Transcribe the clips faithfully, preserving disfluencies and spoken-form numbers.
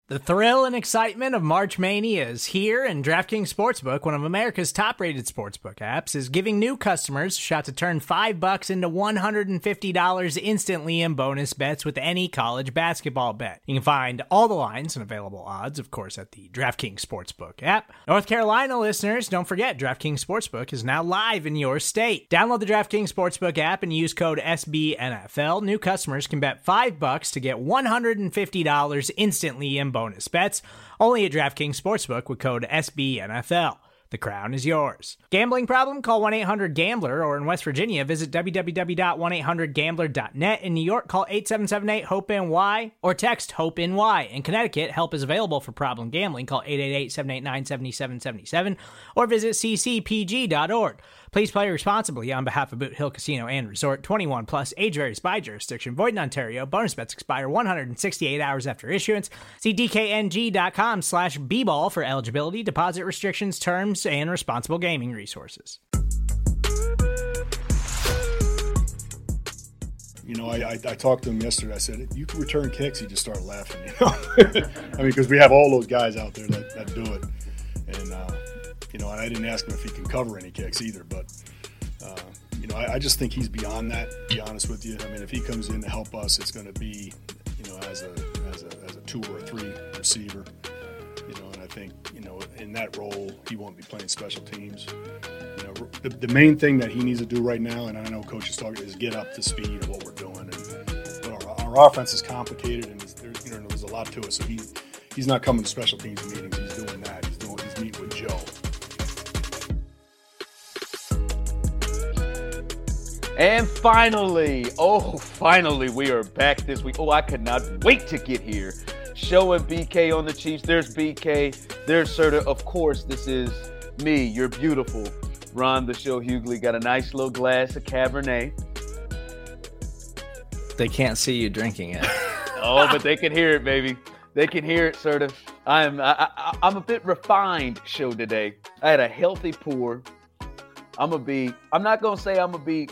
The thrill and excitement of March Mania is here, and DraftKings Sportsbook, one of America's top-rated sportsbook apps, is giving new customers a shot to turn five bucks into one hundred fifty dollars instantly in bonus bets with any college basketball bet. You can find all the lines and available odds, of course, at the DraftKings Sportsbook app. North Carolina listeners, don't forget, DraftKings Sportsbook is now live in your state. Download the DraftKings Sportsbook app and use code S B N F L. New customers can bet five bucks to get one hundred fifty dollars instantly in bonus bets, only at DraftKings Sportsbook with code S B N F L. The crown is yours. Gambling problem? Call one eight hundred gambler, or in West Virginia, visit w w w dot one eight hundred gambler dot net. In New York, call eight seven seven eight hope N Y or text HOPE-NY. In Connecticut, help is available for problem gambling. Call eight eight eight, seven eight nine, seven seven seven seven or visit c c p g dot org. Please play responsibly on behalf of Boot Hill Casino and Resort. twenty-one plus, age varies by jurisdiction. Void in Ontario. Bonus bets expire one hundred sixty-eight hours after issuance. See d k n g dot com slash b ball for eligibility, deposit restrictions, terms, and responsible gaming resources. You know, I, I, I talked to him yesterday. I said, if you can return kicks, he just started laughing. You know? I mean, because we have all those guys out there that, that do it. And, uh, you know, and I didn't ask him if he can cover any kicks either. But, uh, you know, I, I just think he's beyond that, to be honest with you. I mean, if he comes in to help us, it's going to be, you know, as a, as a as a two or a three receiver. You know, and I think, you know, in that role, he won't be playing special teams. You know, the, the main thing that he needs to do right now, and I know Coach is talking, is get up to speed of what we're doing. And but our, our offense is complicated, and there's, you know, there's a lot to it. So he he's not coming to special teams meetings. He's doing that. He's doing he's meeting with Joe. And finally, oh, finally, we are back this week. Oh, I could not wait to get here. Showing B K on the Chiefs. There's B K. There's Serta. Of course, this is me, your beautiful Ron the Show Hughley. Got a nice little glass of Cabernet. They can't see you drinking it. Oh, but they can hear it, baby. They can hear it, Serta. I am. I, I, I'm a bit refined show today. I had a healthy pour. I'm gonna be. I'm not gonna say I'm gonna be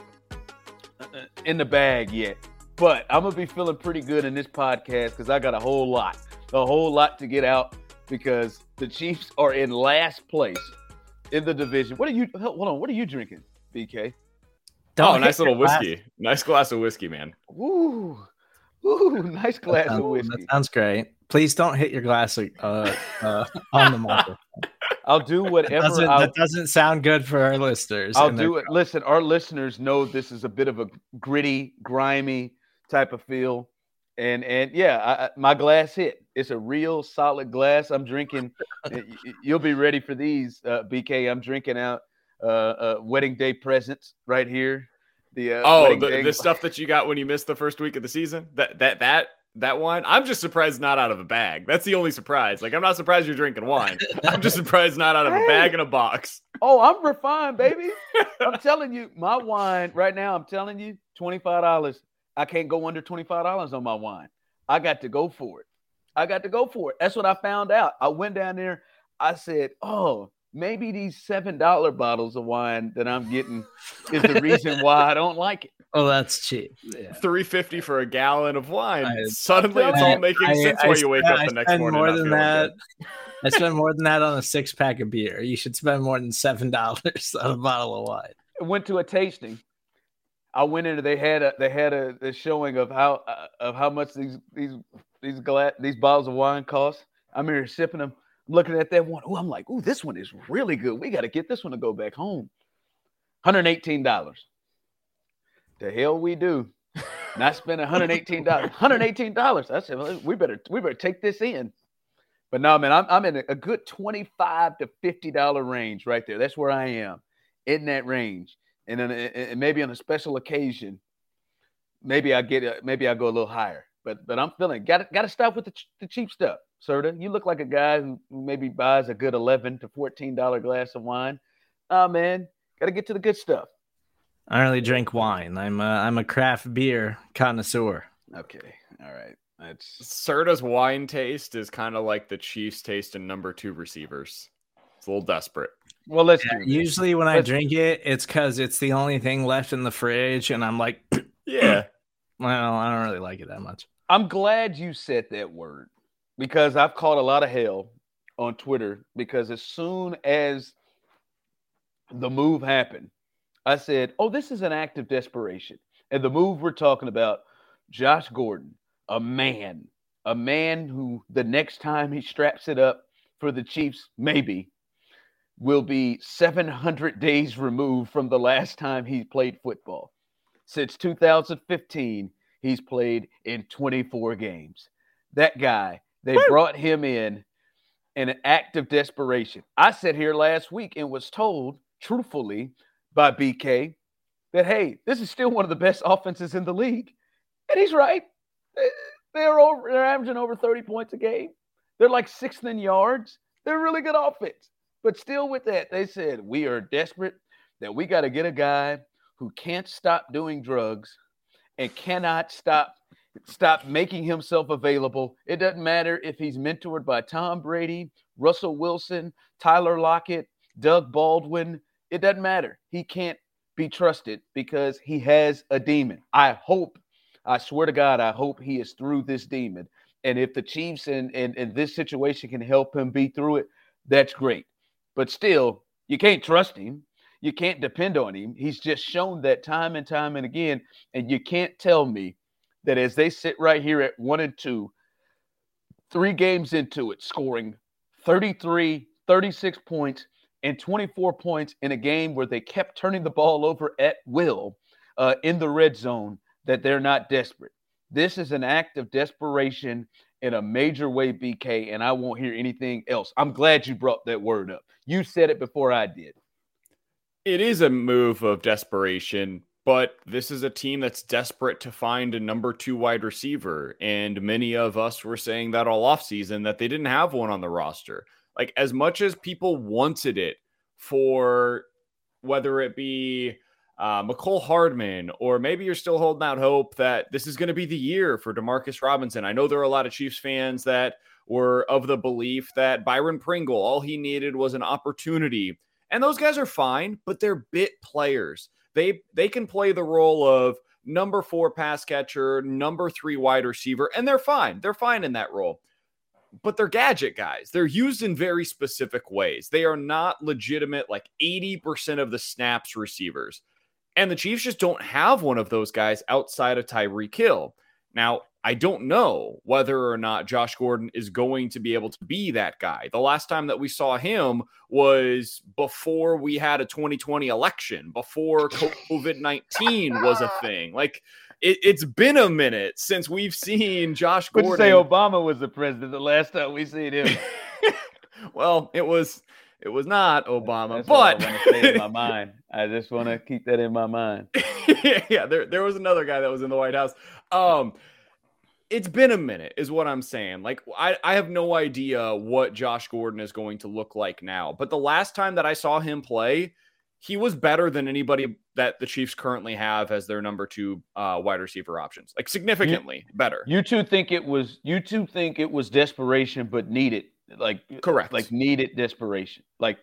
in the bag yet, but I'm gonna be feeling pretty good in this podcast because I got a whole lot, a whole lot to get out because the Chiefs are in last place in the division. What are you? Hold on, what are you drinking, B K? Don't oh, nice little whiskey, glass. Nice glass of whiskey, man. Ooh, ooh, nice glass sounds, of whiskey. That sounds great. Please don't hit your glass uh, uh, on the microphone. I'll do whatever. That doesn't, that doesn't sound good for our listeners. I'll do it. Listen, our listeners know this is a bit of a gritty, grimy type of feel, and and yeah, I, my glass hit. It's a real solid glass. I'm drinking. You'll be ready for these, uh, B K. I'm drinking out uh, uh, wedding day presents right here. The uh, oh, the, the stuff that you got when you missed the first week of the season. That that that. That wine, I'm just surprised not out of a bag. That's the only surprise. Like, I'm not surprised you're drinking wine. I'm just surprised not out of hey. a bag and a box. Oh, I'm refined, baby. I'm telling you, my wine right now, I'm telling you, twenty-five dollars. I can't go under twenty-five dollars on my wine. I got to go for it. I got to go for it. That's what I found out. I went down there. I said, oh, maybe these seven dollar bottles of wine that I'm getting is the reason why I don't like it. Oh, that's cheap. Yeah. three fifty for a gallon of wine. I, Suddenly, it's I, all making I, sense I, while you wake I, up the next spend morning. More than that. I spend more than that on a six pack of beer. You should spend more than seven dollars on a bottle of wine. I went to a tasting. I went into. They had a. They had a, a showing of how uh, of how much these these these glass these bottles of wine cost. I'm here sipping them. I'm looking at that one. Oh, I'm like, oh, this one is really good. We got to get this one to go back home. one hundred eighteen dollars. The hell we do. Not spend one hundred eighteen dollars. one hundred eighteen dollars. I said, well, we better we better take this in. But no, man, I'm I'm in a good twenty-five to fifty dollars range right there. That's where I am, in that range. And then and maybe on a special occasion, maybe I get a, maybe I go a little higher. But but I'm feeling got got to stop with the, the cheap stuff. Serta, you look like a guy who maybe buys a good eleven to fourteen dollars glass of wine. Oh man, got to get to the good stuff. I don't really drink wine. I'm a, I'm a craft beer connoisseur. Okay. All right. That's Serta's wine taste is kind of like the Chiefs taste in number two receivers. It's a little desperate. Well, let's yeah, do usually when let's... I drink it, it's because it's the only thing left in the fridge, and I'm like, yeah. Well, I don't really like it that much. I'm glad you said that word. because I've caught a lot of hell on Twitter because as soon as the move happened, I said, oh, this is an act of desperation. And the move we're talking about, Josh Gordon, a man, a man who the next time he straps it up for the Chiefs, maybe, will be seven hundred days removed from the last time he played football. Since two thousand fifteen, he's played in twenty-four games. That guy, they Woo! brought him in in an act of desperation. I sat here last week and was told, truthfully, by B K that, hey, this is still one of the best offenses in the league. And he's right. They're over, they're averaging over thirty points a game. They're like sixth in yards. They're really good offense. But still with that, they said, we are desperate that we got to get a guy who can't stop doing drugs and cannot stop stop making himself available. It doesn't matter if he's mentored by Tom Brady, Russell Wilson, Tyler Lockett, Doug Baldwin. It doesn't matter. He can't be trusted because he has a demon. I hope, I swear to God, I hope he is through this demon. And if the Chiefs and in, in, in this situation can help him be through it, that's great. But still, you can't trust him. You can't depend on him. He's just shown that time and time and again. And you can't tell me that as they sit right here at one and two, three games into it, scoring thirty-three, thirty-six points and twenty-four points in a game where they kept turning the ball over at will uh, in the red zone, that they're not desperate. This is an act of desperation in a major way, B K, and I won't hear anything else. I'm glad you brought that word up. You said it before I did. It is a move of desperation, but this is a team that's desperate to find a number two wide receiver. And many of us were saying that all offseason that they didn't have one on the roster. Like, as much as people wanted it for whether it be uh, Mecole Hardman, or maybe you're still holding out hope that this is going to be the year for Demarcus Robinson. I know there are a lot of Chiefs fans that were of the belief that Byron Pringle, all he needed was an opportunity. And those guys are fine, but they're bit players. They they can play the role of number four pass catcher, number three wide receiver, and they're fine. They're fine in that role. But they're gadget guys. They're used in very specific ways. They are not legitimate, like eighty percent of the snaps receivers. And the Chiefs just don't have one of those guys outside of Tyreek Hill. Now, I don't know whether or not Josh Gordon is going to be able to be that guy. The last time that we saw him was before we had a twenty twenty election, before covid nineteen was a thing. Like, it, it's been a minute since we've seen Josh Gordon. Would say Obama was the president the last time we seen him. Well, it was it was not Obama, That's but what I want to say in my mind. I just want to keep that in my mind. yeah, there there was another guy that was in the White House. Um, it's been a minute, is what I'm saying. Like, I, I have no idea what Josh Gordon is going to look like now. But the last time that I saw him play, he was better than anybody that the Chiefs currently have as their number two uh, wide receiver options. Like, significantly you, better. You two think it was you two think it was desperation, but needed like correct, like needed desperation. Like,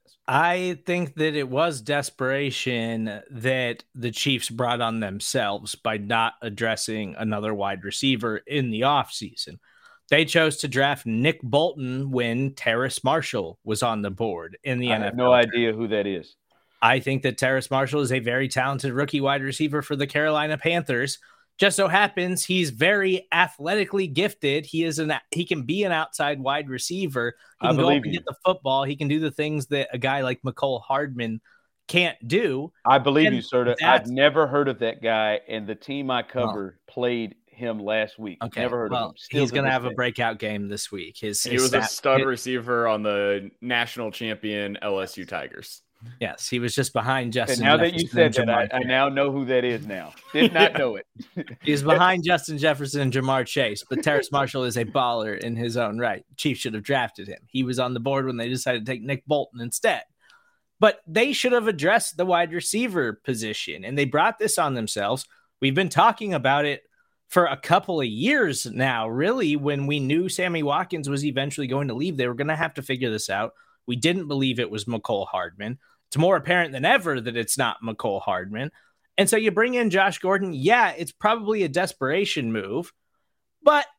I think that it was desperation that the Chiefs brought on themselves by not addressing another wide receiver in the offseason. They chose to draft Nick Bolton when Terrace Marshall was on the board in the I N F L. have no idea who that is. I think that Terrace Marshall is a very talented rookie wide receiver for the Carolina Panthers. Just so happens he's very athletically gifted. He is an he can be an outside wide receiver. He can I go up believe and you. get the football. He can do the things that a guy like Mecole Hardman can't do. I believe And you, sir. I've that's- never heard of that guy, and the team I cover played him last week. Okay, Never heard well, of him. Still he's to going to this have a day. breakout game this week. His, He his was a stat- stud it- receiver on the national champion L S U Tigers. Yes, he was just behind Justin. And now that you Jefferson said and that, I, Jamar I Chase. now know who that is now. Did not Yeah. know it. He's behind Justin Jefferson and Jamar Chase, but Terrace Marshall is a baller in his own right. Chiefs should have drafted him. He was on the board when they decided to take Nick Bolton instead. But they should have addressed the wide receiver position, and they brought this on themselves. We've been talking about it for a couple of years now, really. When we knew Sammy Watkins was eventually going to leave, they were going to have to figure this out. We didn't believe it was Mecole Hardman. It's more apparent than ever that it's not Mecole Hardman. And so you bring in Josh Gordon. Yeah, it's probably a desperation move, but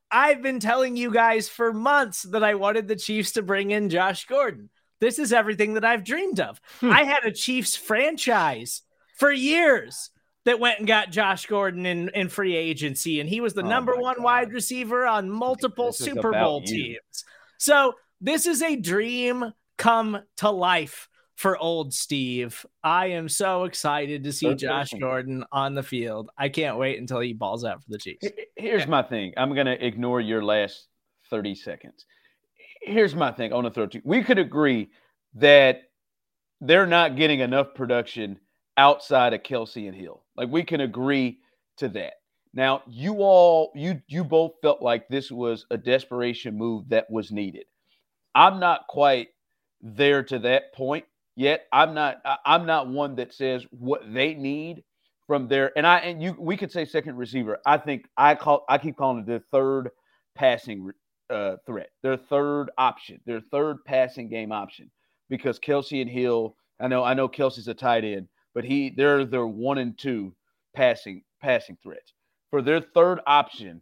I've been telling you guys for months that I wanted the Chiefs to bring in Josh Gordon. This is everything that I've dreamed of. Hmm. I had a Chiefs franchise for years that went and got Josh Gordon in, in free agency, and he was the Oh number my one God. wide receiver on multiple This is Super about Bowl you. teams. So this is a dream come to life for old Steve. I am so excited to see Third Josh person. Gordon on the field. I can't wait until he balls out for the Chiefs. Here's my thing. I'm going to ignore your last thirty seconds. Here's my thing. I want to throw it to you. We could agree that they're not getting enough production outside of Kelce and Hill. Like, we can agree to that. Now, you all, you you both felt like this was a desperation move that was needed. I'm not quite there to that point yet. I'm not. I'm not one that says what they need from there. And I and you, we could say second receiver. I think I call. I keep calling it their third passing uh, threat, their third option, their third passing game option. Because Kelce and Hill, I know. I know Kelce's a tight end, but he they're their one and two passing passing threats. For their third option,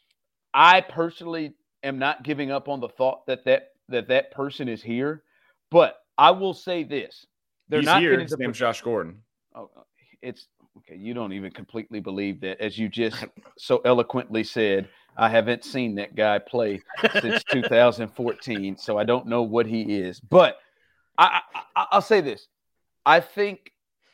I personally am not giving up on the thought that that that, that person is here. But I will say this: they're He's not here. getting His the name's Josh Gordon. Oh, it's okay. You don't even completely believe that, as you just so eloquently said. I haven't seen that guy play since two thousand fourteen, so I don't know what he is. But I, I, I'll say this: I think,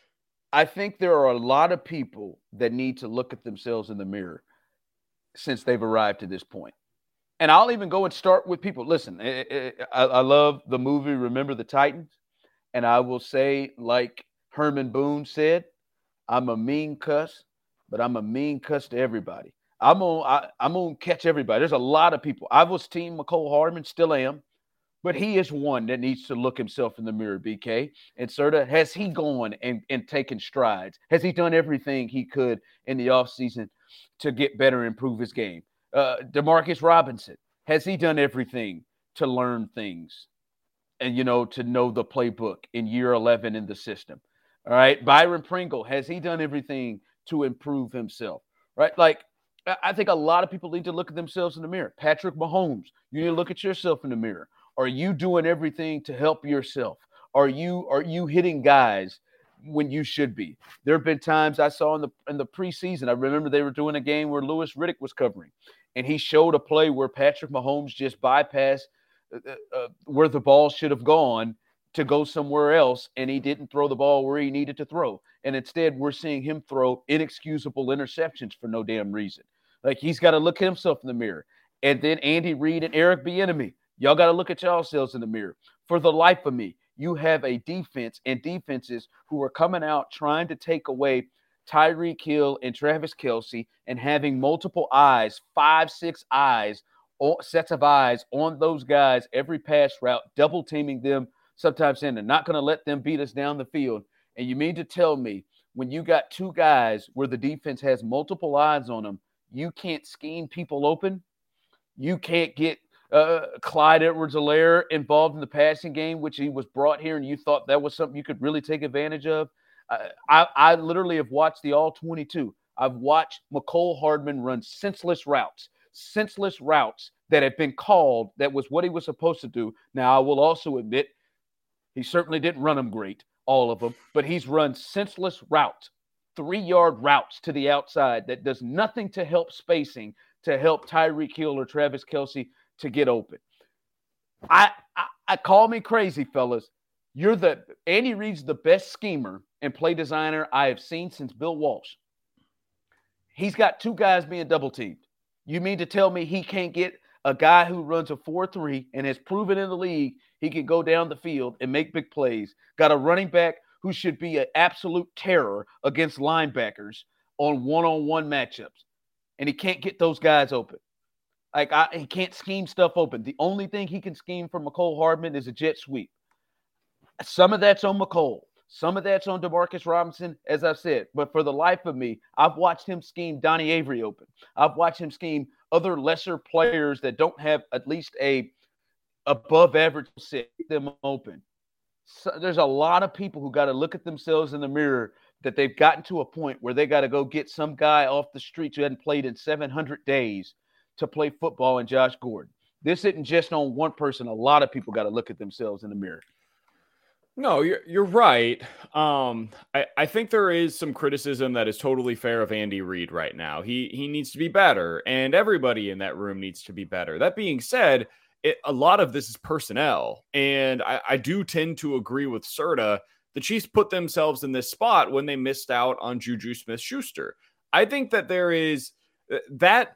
I think there are a lot of people that need to look at themselves in the mirror since they've arrived to this point. And I'll even go and start with people. Listen, I, I, I love the movie Remember the Titans, and I will say, like Herman Boone said, I'm a mean cuss, but I'm a mean cuss to everybody. I'm gonna, I, I'm gonna catch everybody. There's a lot of people. I was team McCole Hardman, still am, but he is one that needs to look himself in the mirror, B K. And Serta, has he gone and, and taken strides? Has he done everything he could in the offseason to get better and improve his game? Uh, Demarcus Robinson, has he done everything to learn things and, you know, to know the playbook in year eleven in the system? All right. Byron Pringle, has he done everything to improve himself? Right. Like, I think a lot of people need to look at themselves in the mirror. Patrick Mahomes, you need to look at yourself in the mirror. Are you doing everything to help yourself? Are you are you hitting guys when you should be? There have been times I saw in the in the preseason. I remember they were doing a game where Louis Riddick was covering, and he showed a play where Patrick Mahomes just bypassed uh, uh, where the ball should have gone to go somewhere else, and he didn't throw the ball where he needed to throw. And instead, we're seeing him throw inexcusable interceptions for no damn reason. Like, he's got to look at himself in the mirror. And then Andy Reid and Eric Bieniemy, y'all got to look at yourselves in the mirror. For the life of me, you have a defense and defenses who are coming out trying to take away Tyreek Hill and Travis Kelce and having multiple eyes, five, six eyes, sets of eyes on those guys every pass route, double teaming them, sometimes saying they're not going to let them beat us down the field. And you mean to tell me when you got two guys where the defense has multiple eyes on them, you can't scheme people open? You can't get uh, Clyde Edwards-Helaire involved in the passing game, which he was brought here, and you thought that was something you could really take advantage of? I, I, I literally have watched the all twenty-two. I've watched McCole Hardman run senseless routes, senseless routes that have been called. That was what he was supposed to do. Now, I will also admit he certainly didn't run them great, all of them, but he's run senseless routes, three-yard routes to the outside that does nothing to help spacing, to help Tyreek Hill or Travis Kelce to get open. I, I, I call me crazy, fellas. You're the Andy Reid's the best schemer and play designer I have seen since Bill Walsh. He's got two guys being double teamed. You mean to tell me he can't get a guy who runs a four three and has proven in the league he can go down the field and make big plays? Got a running back who should be an absolute terror against linebackers on one-on-one matchups. And he can't get those guys open. Like, I, he can't scheme stuff open. The only thing he can scheme for McCole Hardman is a jet sweep. Some of that's on McCole. Some of that's on Demarcus Robinson, as I've said. But for the life of me, I've watched him scheme Donnie Avery open. I've watched him scheme other lesser players that don't have at least a above average set them open. So there's a lot of people who got to look at themselves in the mirror that they've gotten to a point where they got to go get some guy off the streets who hadn't played in seven hundred days to play football in Josh Gordon. This isn't just on one person. A lot of people got to look at themselves in the mirror. No, you're you're right. Um, I, I think there is some criticism that is totally fair of Andy Reid right now. He he needs to be better, and everybody in that room needs to be better. That being said, it, a lot of this is personnel, and I, I do tend to agree with Serta. The Chiefs put themselves in this spot when they missed out on Juju Smith-Schuster. I think that there is that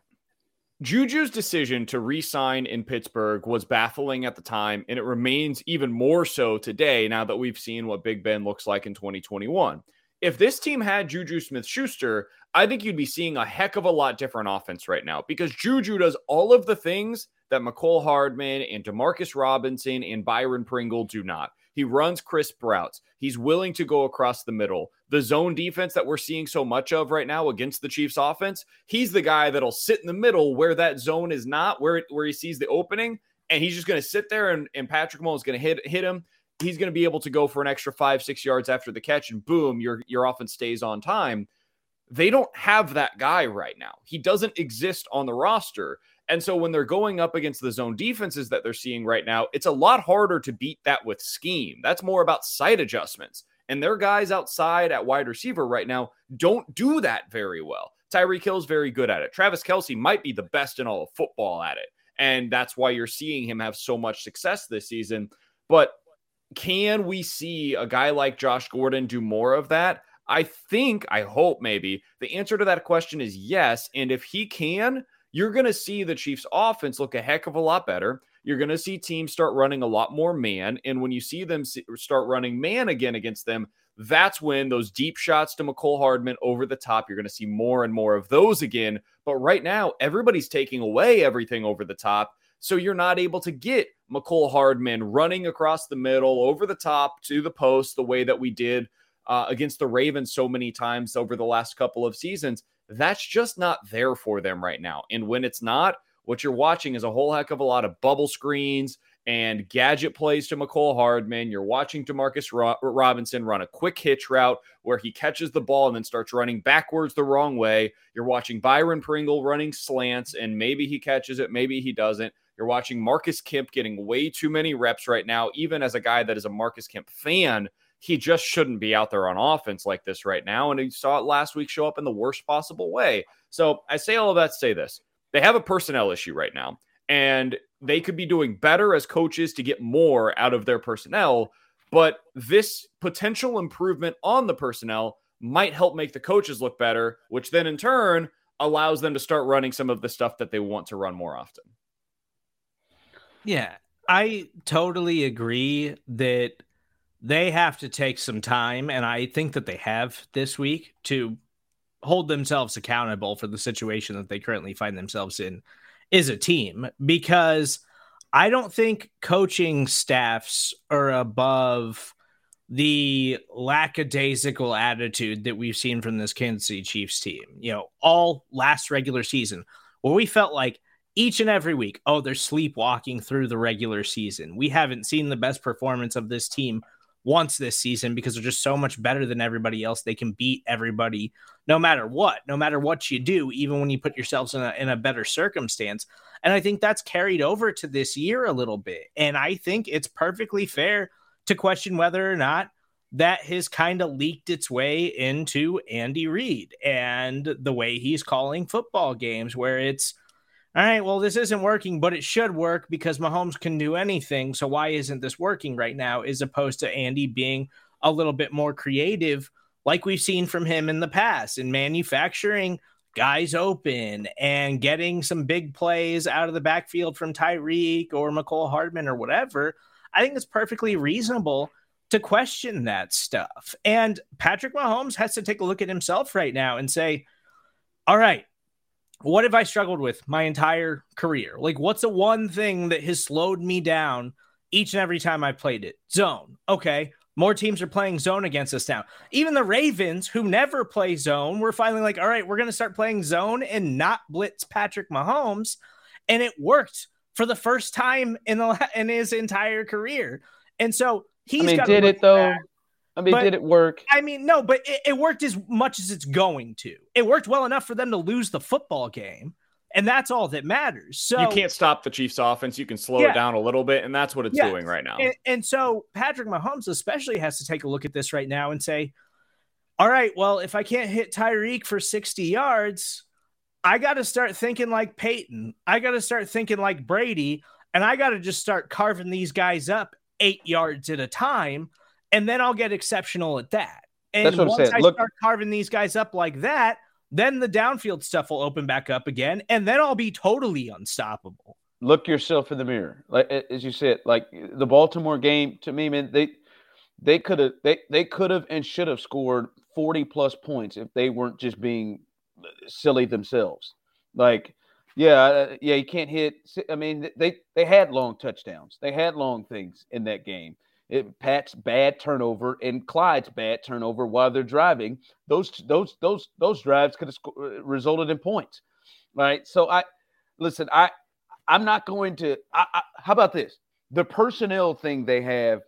Juju's decision to re-sign in Pittsburgh was baffling at the time, and it remains even more so today now that we've seen what Big Ben looks like in twenty twenty-one. If this team had Juju Smith-Schuster, I think you'd be seeing a heck of a lot different offense right now, because Juju does all of the things that Mecole Hardman and Demarcus Robinson and Byron Pringle do not. He runs crisp routes. He's willing to go across the middle. The zone defense that we're seeing so much of right now against the Chiefs offense, he's the guy that'll sit in the middle where that zone is not, where, where he sees the opening, and he's just going to sit there, and, and Patrick Mahomes is going to hit hit him. He's going to be able to go for an extra five, six yards after the catch, and boom, your, your offense stays on time. They don't have that guy right now. He doesn't exist on the roster. And so when they're going up against the zone defenses that they're seeing right now, it's a lot harder to beat that with scheme. That's more about sight adjustments. And their guys outside at wide receiver right now don't do that very well. Tyreek Hill's very good at it. Travis Kelce might be the best in all of football at it. And that's why you're seeing him have so much success this season. But can we see a guy like Josh Gordon do more of that? I think, I hope maybe, the answer to that question is yes. And if he can, you're going to see the Chiefs offense look a heck of a lot better. You're going to see teams start running a lot more man. And when you see them start running man again against them, that's when those deep shots to Mecole Hardman over the top, you're going to see more and more of those again. But right now, everybody's taking away everything over the top. So you're not able to get Mecole Hardman running across the middle, over the top to the post, the way that we did uh, against the Ravens so many times over the last couple of seasons. That's just not there for them right now. And when it's not, what you're watching is a whole heck of a lot of bubble screens and gadget plays to Mecole Hardman. You're watching Demarcus Ro- Robinson run a quick hitch route where he catches the ball and then starts running backwards the wrong way. You're watching Byron Pringle running slants, and maybe he catches it, maybe he doesn't. You're watching Marcus Kemp getting way too many reps right now. Even as a guy that is a Marcus Kemp fan, he just shouldn't be out there on offense like this right now. And he saw it last week show up in the worst possible way. So I say all of that to say this. They have a personnel issue right now, and they could be doing better as coaches to get more out of their personnel. But this potential improvement on the personnel might help make the coaches look better, which then in turn allows them to start running some of the stuff that they want to run more often. Yeah, I totally agree that they have to take some time, and I think that they have this week to hold themselves accountable for the situation that they currently find themselves in as a team, because I don't think coaching staffs are above the lackadaisical attitude that we've seen from this Kansas City Chiefs team. You know, all last regular season, where we felt like each and every week, oh, they're sleepwalking through the regular season. We haven't seen the best performance of this team once this season because they're just so much better than everybody else. They can beat everybody no matter what, no matter what you do, even when you put yourselves in a, in a better circumstance. And I think that's carried over to this year a little bit. And I think it's perfectly fair to question whether or not that has kind of leaked its way into Andy Reid and the way he's calling football games, where it's, all right, well, this isn't working, but it should work because Mahomes can do anything. So why isn't this working right now? As opposed to Andy being a little bit more creative, like we've seen from him in the past, in manufacturing guys open and getting some big plays out of the backfield from Tyreek or Mecole Hardman or whatever. I think it's perfectly reasonable to question that stuff. And Patrick Mahomes has to take a look at himself right now and say, all right, what have I struggled with my entire career? Like, what's the one thing that has slowed me down each and every time I played it? Zone. Okay. More teams are playing zone against us now. Even the Ravens, who never play zone, we're finally like, all right, we're going to start playing zone and not blitz Patrick Mahomes. And it worked for the first time in the in his entire career. And so he's I mean, got did it though? Back. I mean, But, did it work? I mean, no, but it, it worked as much as it's going to. It worked well enough for them to lose the football game. And that's all that matters. So you can't stop the Chiefs offense. You can slow yeah. it down a little bit, and that's what it's yeah. doing right now. And, and so Patrick Mahomes especially has to take a look at this right now and say, all right, well, if I can't hit Tyreek for sixty yards, I got to start thinking like Peyton. I got to start thinking like Brady, and I got to just start carving these guys up eight yards at a time, and then I'll get exceptional at that. And That's what once I'm saying. I Look, start carving these guys up like that, then the downfield stuff will open back up again, and then I'll be totally unstoppable. Look yourself in the mirror. Like as you said, like the Baltimore game, to me, man, they they could have they they could have and should have scored forty plus points if they weren't just being silly themselves. Like, yeah, yeah, you can't hit. I mean, they they had long touchdowns. They had long things in that game. It, Pat's bad turnover and Clyde's bad turnover while they're driving. Those those those those drives could have sc- resulted in points, right? So I listen. I I'm not going to. I, I, how about this? The personnel thing they have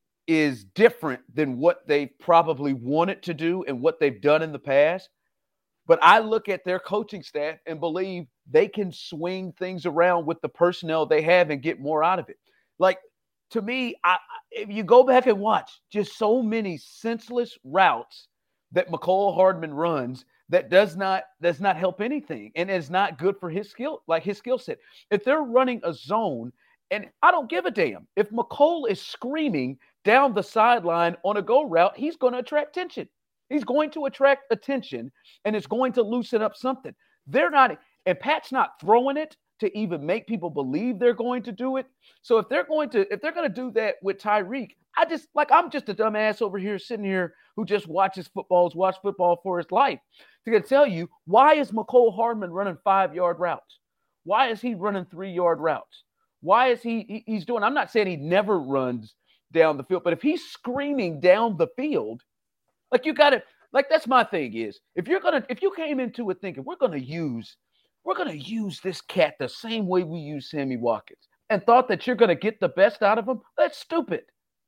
is different than what they probably wanted to do and what they've done in the past. But I look at their coaching staff and believe they can swing things around with the personnel they have and get more out of it. Like, to me, I, if you go back and watch just so many senseless routes that McCole Hardman runs that does not does not help anything and is not good for his skill, like his skill set. If they're running a zone, and I don't give a damn if McCole is screaming down the sideline on a go route, he's going to attract attention. He's going to attract attention, and it's going to loosen up something. They're not, and Pat's not throwing it to even make people believe they're going to do it. So if they're going to, if they're going to do that with Tyreek, I just, like, I'm just a dumbass over here sitting here who just watches footballs, watch football for his life. To tell you, why is McCole Hardman running five-yard routes? Why is he running three-yard routes? Why is he, he, he's doing, I'm not saying he never runs down the field, but if he's screaming down the field, like you got to, like that's my thing is, if you're going to, if you came into it thinking we're going to use, we're going to use this cat the same way we use Sammy Watkins and thought that you're going to get the best out of him, that's stupid.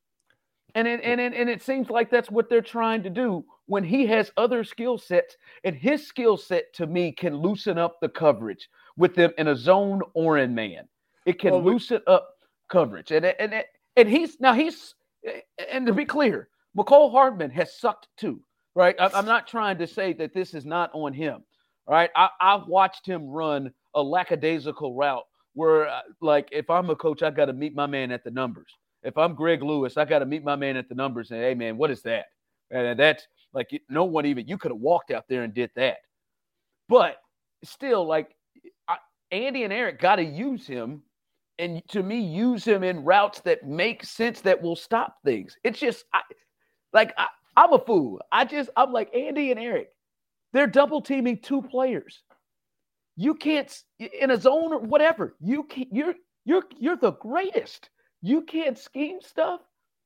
And it, and, it, and it seems like that's what they're trying to do when he has other skill sets, and his skill set to me can loosen up the coverage with them in a zone or in man. It can well, loosen up coverage. And, and, and, and he's now he's, and to be clear, McCole Hardman has sucked too, right? I'm not trying to say that this is not on him, right? I, I've watched him run a lackadaisical route where, like, if I'm a coach, I got to meet my man at the numbers. If I'm Greg Lewis, I got to meet my man at the numbers and, hey, man, what is that? And that's like no one even – you could have walked out there and did that. But still, like, I, Andy and Eric got to use him, and to me, use him in routes that make sense that will stop things. It's just I, – like, I, I'm a fool. I just – I'm like Andy and Eric. They're double teaming two players. You can't – in a zone or whatever, you can't – you're you're you're the greatest. You can't scheme stuff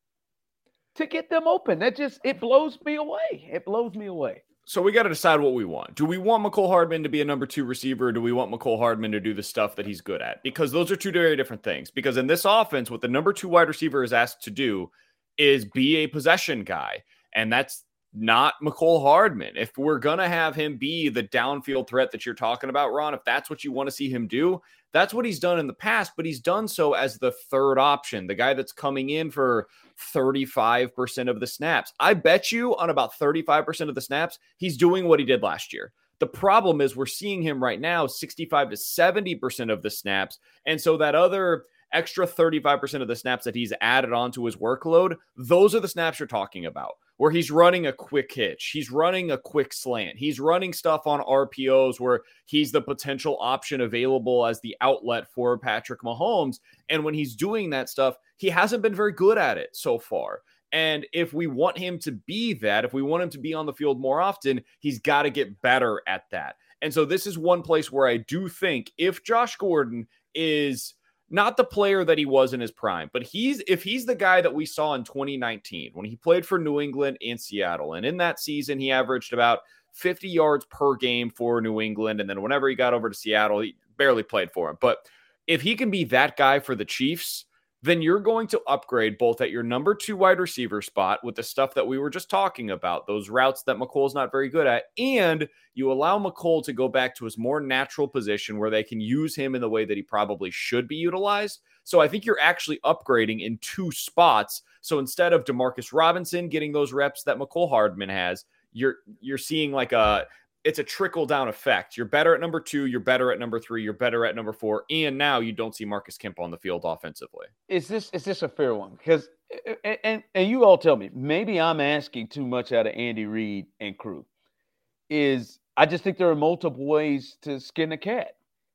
to get them open. That just, it blows me away. It blows me away. So we got to decide what we want. Do we want McCole Hardman to be a number two receiver? Or do we want McCole Hardman to do the stuff that he's good at? Because those are two very different things. Because in this offense, what the number two wide receiver is asked to do is be a possession guy. And that's not McCole Hardman. If we're going to have him be the downfield threat that you're talking about, Ron, if that's what you want to see him do, that's what he's done in the past, but he's done so as the third option, the guy that's coming in for thirty-five percent of the snaps. I bet you on about thirty-five percent of the snaps, he's doing what he did last year. The problem is we're seeing him right now sixty-five to seventy percent of the snaps. And so that other extra thirty-five percent of the snaps that he's added onto his workload, those are the snaps you're talking about, where he's running a quick hitch. He's running a quick slant. He's running stuff on R P Os where he's the potential option available as the outlet for Patrick Mahomes. And when he's doing that stuff, he hasn't been very good at it so far. And if we want him to be that, if we want him to be on the field more often, he's got to get better at that. And so this is one place where I do think if Josh Gordon is not the player that he was in his prime, but he's if he's the guy that we saw in twenty nineteen when he played for New England and Seattle. And in that season, he averaged about fifty yards per game for New England. And then whenever he got over to Seattle, he barely played for him. But if he can be that guy for the Chiefs, then you're going to upgrade both at your number two wide receiver spot with the stuff that we were just talking about, those routes that Mecole's not very good at, and you allow Mecole to go back to his more natural position where they can use him in the way that he probably should be utilized. So I think you're actually upgrading in two spots. So instead of Demarcus Robinson getting those reps that Mecole Hardman has, you're you're seeing like a it's a trickle down effect. You're better at number two, you're better at number three, you're better at number four, and now you don't see Marcus Kemp on the field offensively. Is this is this a fair one? Because and, and and you all tell me, maybe I'm asking too much out of Andy Reid and crew. Is I just think there are multiple ways to skin a cat,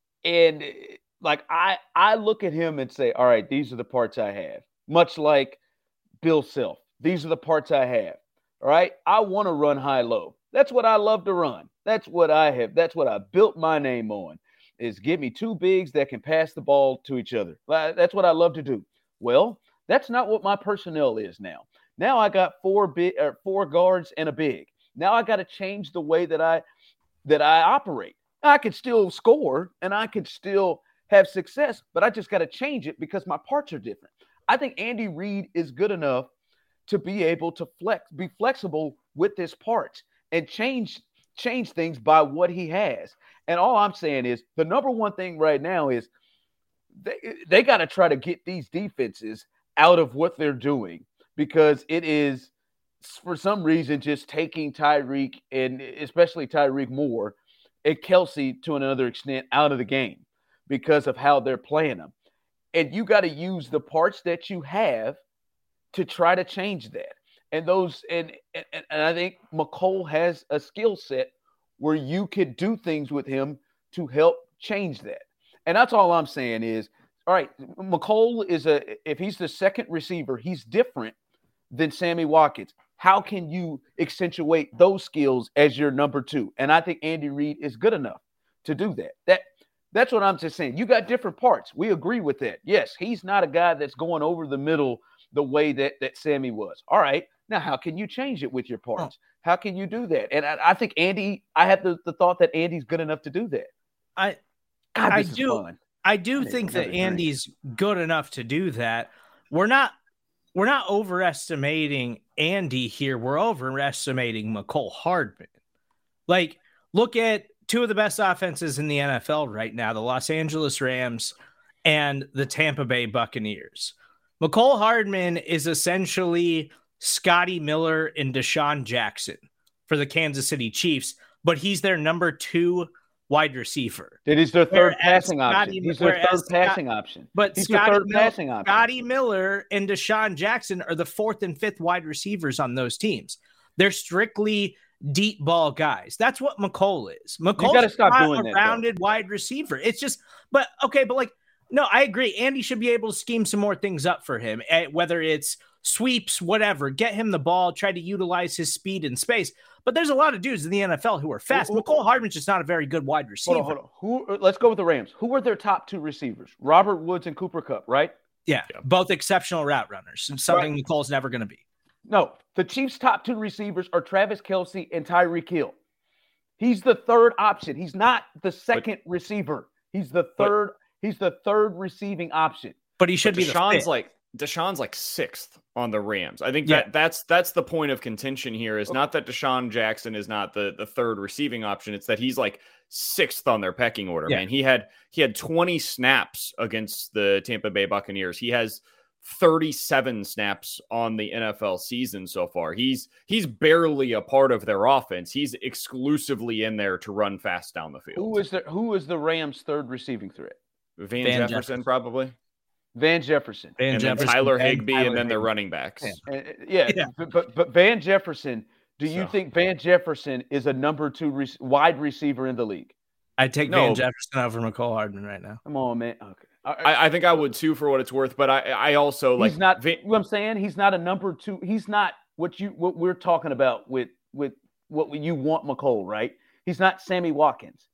and like I I look at him and say, all right, these are the parts I have. Much like Bill Self, these are the parts I have. All right, I want to run high low. That's what I love to run. That's what I have. That's what I built my name on, is give me two bigs that can pass the ball to each other. That's what I love to do. Well, that's not what my personnel is now. Now I got four big, or four guards and a big. Now I got to change the way that I that I operate. I could still score and I could still have success, but I just got to change it because my parts are different. I think Andy Reid is good enough to be able to flex, be flexible with his parts and change change things by what he has. And all I'm saying is the number one thing right now is they, they got to try to get these defenses out of what they're doing, because it is, for some reason, just taking Tyreek and especially Tyreek Moore and Kelsey to another extent out of the game because of how they're playing them. And you got to use the parts that you have to try to change that. And those, and, and, and I think Mecole has a skill set where you could do things with him to help change that. And that's all I'm saying is, all right, Mecole is a, if he's the second receiver, he's different than Sammy Watkins. How can you accentuate those skills as your number two? And I think Andy Reid is good enough to do that. That that's what I'm just saying. You got different parts. We agree with that. Yes, he's not a guy that's going over the middle the way that, that Sammy was. All right. Now, how can you change it with your parts? Oh. How can you do that? And I, I think Andy, I have the, the thought that Andy's good enough to do that. I God, I do I do think that Andy's good enough to do that. We're not we're not overestimating Andy here. We're overestimating Mecole Hardman. Like, look at two of the best offenses in the N F L right now, the Los Angeles Rams and the Tampa Bay Buccaneers. Mecole Hardman is essentially Scotty Miller and Deshaun Jackson for the Kansas City Chiefs, but he's their number two wide receiver. It is their third passing option. He's their third passing option. But Scotty, Mil- Scotty Miller and Deshaun Jackson are the fourth and fifth wide receivers on those teams. They're strictly deep ball guys. That's what Mecole is. Mecole's not a rounded wide receiver. It's just, but okay, but like, no, I agree. Andy should be able to scheme some more things up for him, whether it's sweeps, whatever, get him the ball, try to utilize his speed and space. But there's a lot of dudes in the N F L who are fast. Who, Mecole Hardman's just not a very good wide receiver. Hold on, hold on. Who? Let's go with the Rams. Who are their top two receivers? Robert Woods and Cooper Kupp, right? Yeah, yeah. Both exceptional route runners, and something right. Mecole's never going to be. No, the Chiefs' top two receivers are Travis Kelce and Tyreek Hill. He's the third option. He's not the second but, receiver. He's the third. But, he's the third receiving option. But he should but be Deshaun's the fifth. like Deshaun's like sixth on the Rams. I think yeah. that that's that's the point of contention here. Is not that Deshaun Jackson is not the the third receiving option. It's that he's like sixth on their pecking order. Yeah. Man, he had he had twenty snaps against the Tampa Bay Buccaneers. He has thirty-seven snaps on the N F L season so far. He's he's barely a part of their offense. He's exclusively in there to run fast down the field. Who is the who is the Rams' third receiving threat? Van, Van Jefferson, Jefferson, probably. Van Jefferson. Van and Jefferson, then Tyler Higbee, Tyler and then Higbee. their running backs. Yeah, uh, yeah, yeah. But, but Van Jefferson, do you so. think Van Jefferson is a number two re- wide receiver in the league? I'd take no. Van Jefferson over Mecole Hardman right now. Come on, man. Okay. I, I think I would too, for what it's worth. But I, I also like. He's not. Van, what I'm saying, he's not a number two. He's not what you what we're talking about with with what you want Mecole, right? He's not Sammy Watkins.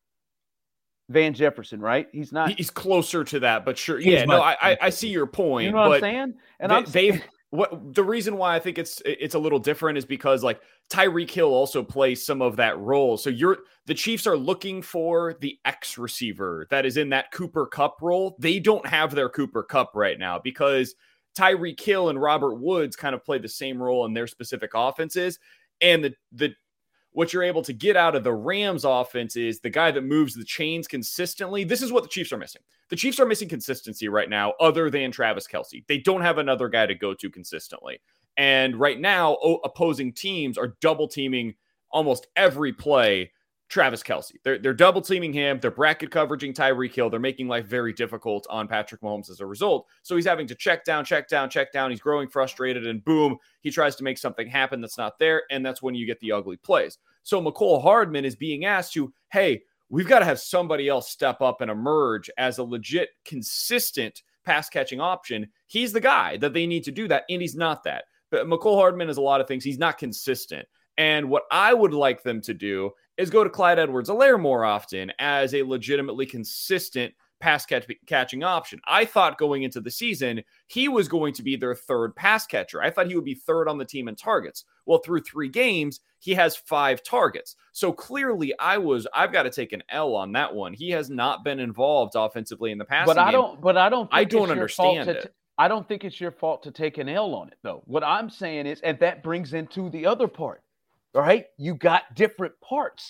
Van Jefferson, right? He's not. He's closer to that, but sure. Yeah, no, I, I I see your point. You know what but I'm saying? And they, I'm they've what the reason why I think it's it's a little different is because like Tyreek Hill also plays some of that role. So you're the Chiefs are looking for the X receiver that is in that Cooper Kupp role. They don't have their Cooper Kupp right now because Tyreek Hill and Robert Woods kind of play the same role in their specific offenses. And the the what you're able to get out of the Rams offense is the guy that moves the chains consistently. This is what the Chiefs are missing. The Chiefs are missing consistency right now, other than Travis Kelce. They don't have another guy to go to consistently. And right now, opposing teams are double teaming almost every play Travis Kelce. They're, they're double teaming him. They're bracket coveraging Tyreek Hill. They're making life very difficult on Patrick Mahomes as a result. So he's having to check down, check down, check down. He's growing frustrated, and boom, he tries to make something happen that's not there. And that's when you get the ugly plays. So Mecole Hardman is being asked to, hey, we've got to have somebody else step up and emerge as a legit, consistent pass catching option. He's the guy that they need to do that, and he's not that. But Mecole Hardman is a lot of things. He's not consistent. And what I would like them to do is go to Clyde Edwards-Helaire more often as a legitimately consistent pass catch, catching option. I thought going into the season, he was going to be their third pass catcher. I thought he would be third on the team in targets. Well, through three games, he has five targets. So clearly I was, I've got to take an L on that one. He has not been involved offensively in the passing but I game. don't, but I don't, think I don't it's your understand fault to it. t- I don't think it's your fault to take an L on it though. What I'm saying is, and that brings into the other part, all right? You got different parts.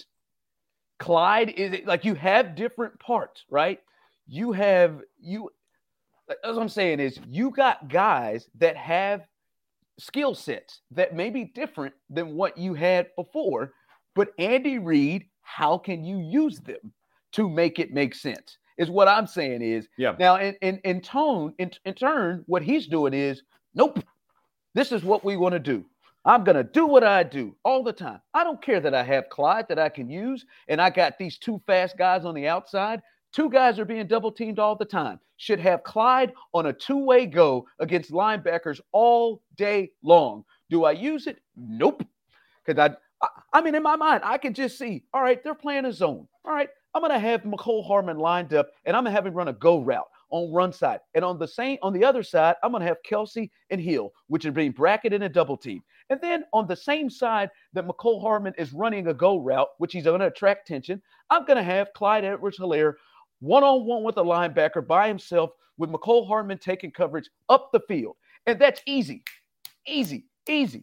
Clyde is like, you have different parts, right? You have, you, as I'm saying is you got guys that have skill sets that may be different than what you had before, but Andy Reid, how can you use them to make it make sense? Is what I'm saying is, yeah. Now in, in, in tone, in, in turn, what he's doing is, nope, this is what we want to do. I'm going to do what I do all the time. I don't care that I have Clyde that I can use, and I got these two fast guys on the outside. Two guys are being double teamed all the time. Should have Clyde on a two-way go against linebackers all day long. Do I use it? Nope. Because I, I, I mean, in my mind, I can just see, all right, they're playing a zone. All right, I'm going to have Mecole Hardman lined up, and I'm going to have him run a go route on one side. And on the same, on the other side, I'm going to have Kelce and Hill, which are being bracketed in a double team. And then on the same side that Mecole Hardman is running a go route, which he's going to attract tension, I'm going to have Clyde Edwards-Helaire one-on-one with a linebacker by himself with Mecole Hardman taking coverage up the field. And that's easy, easy, easy.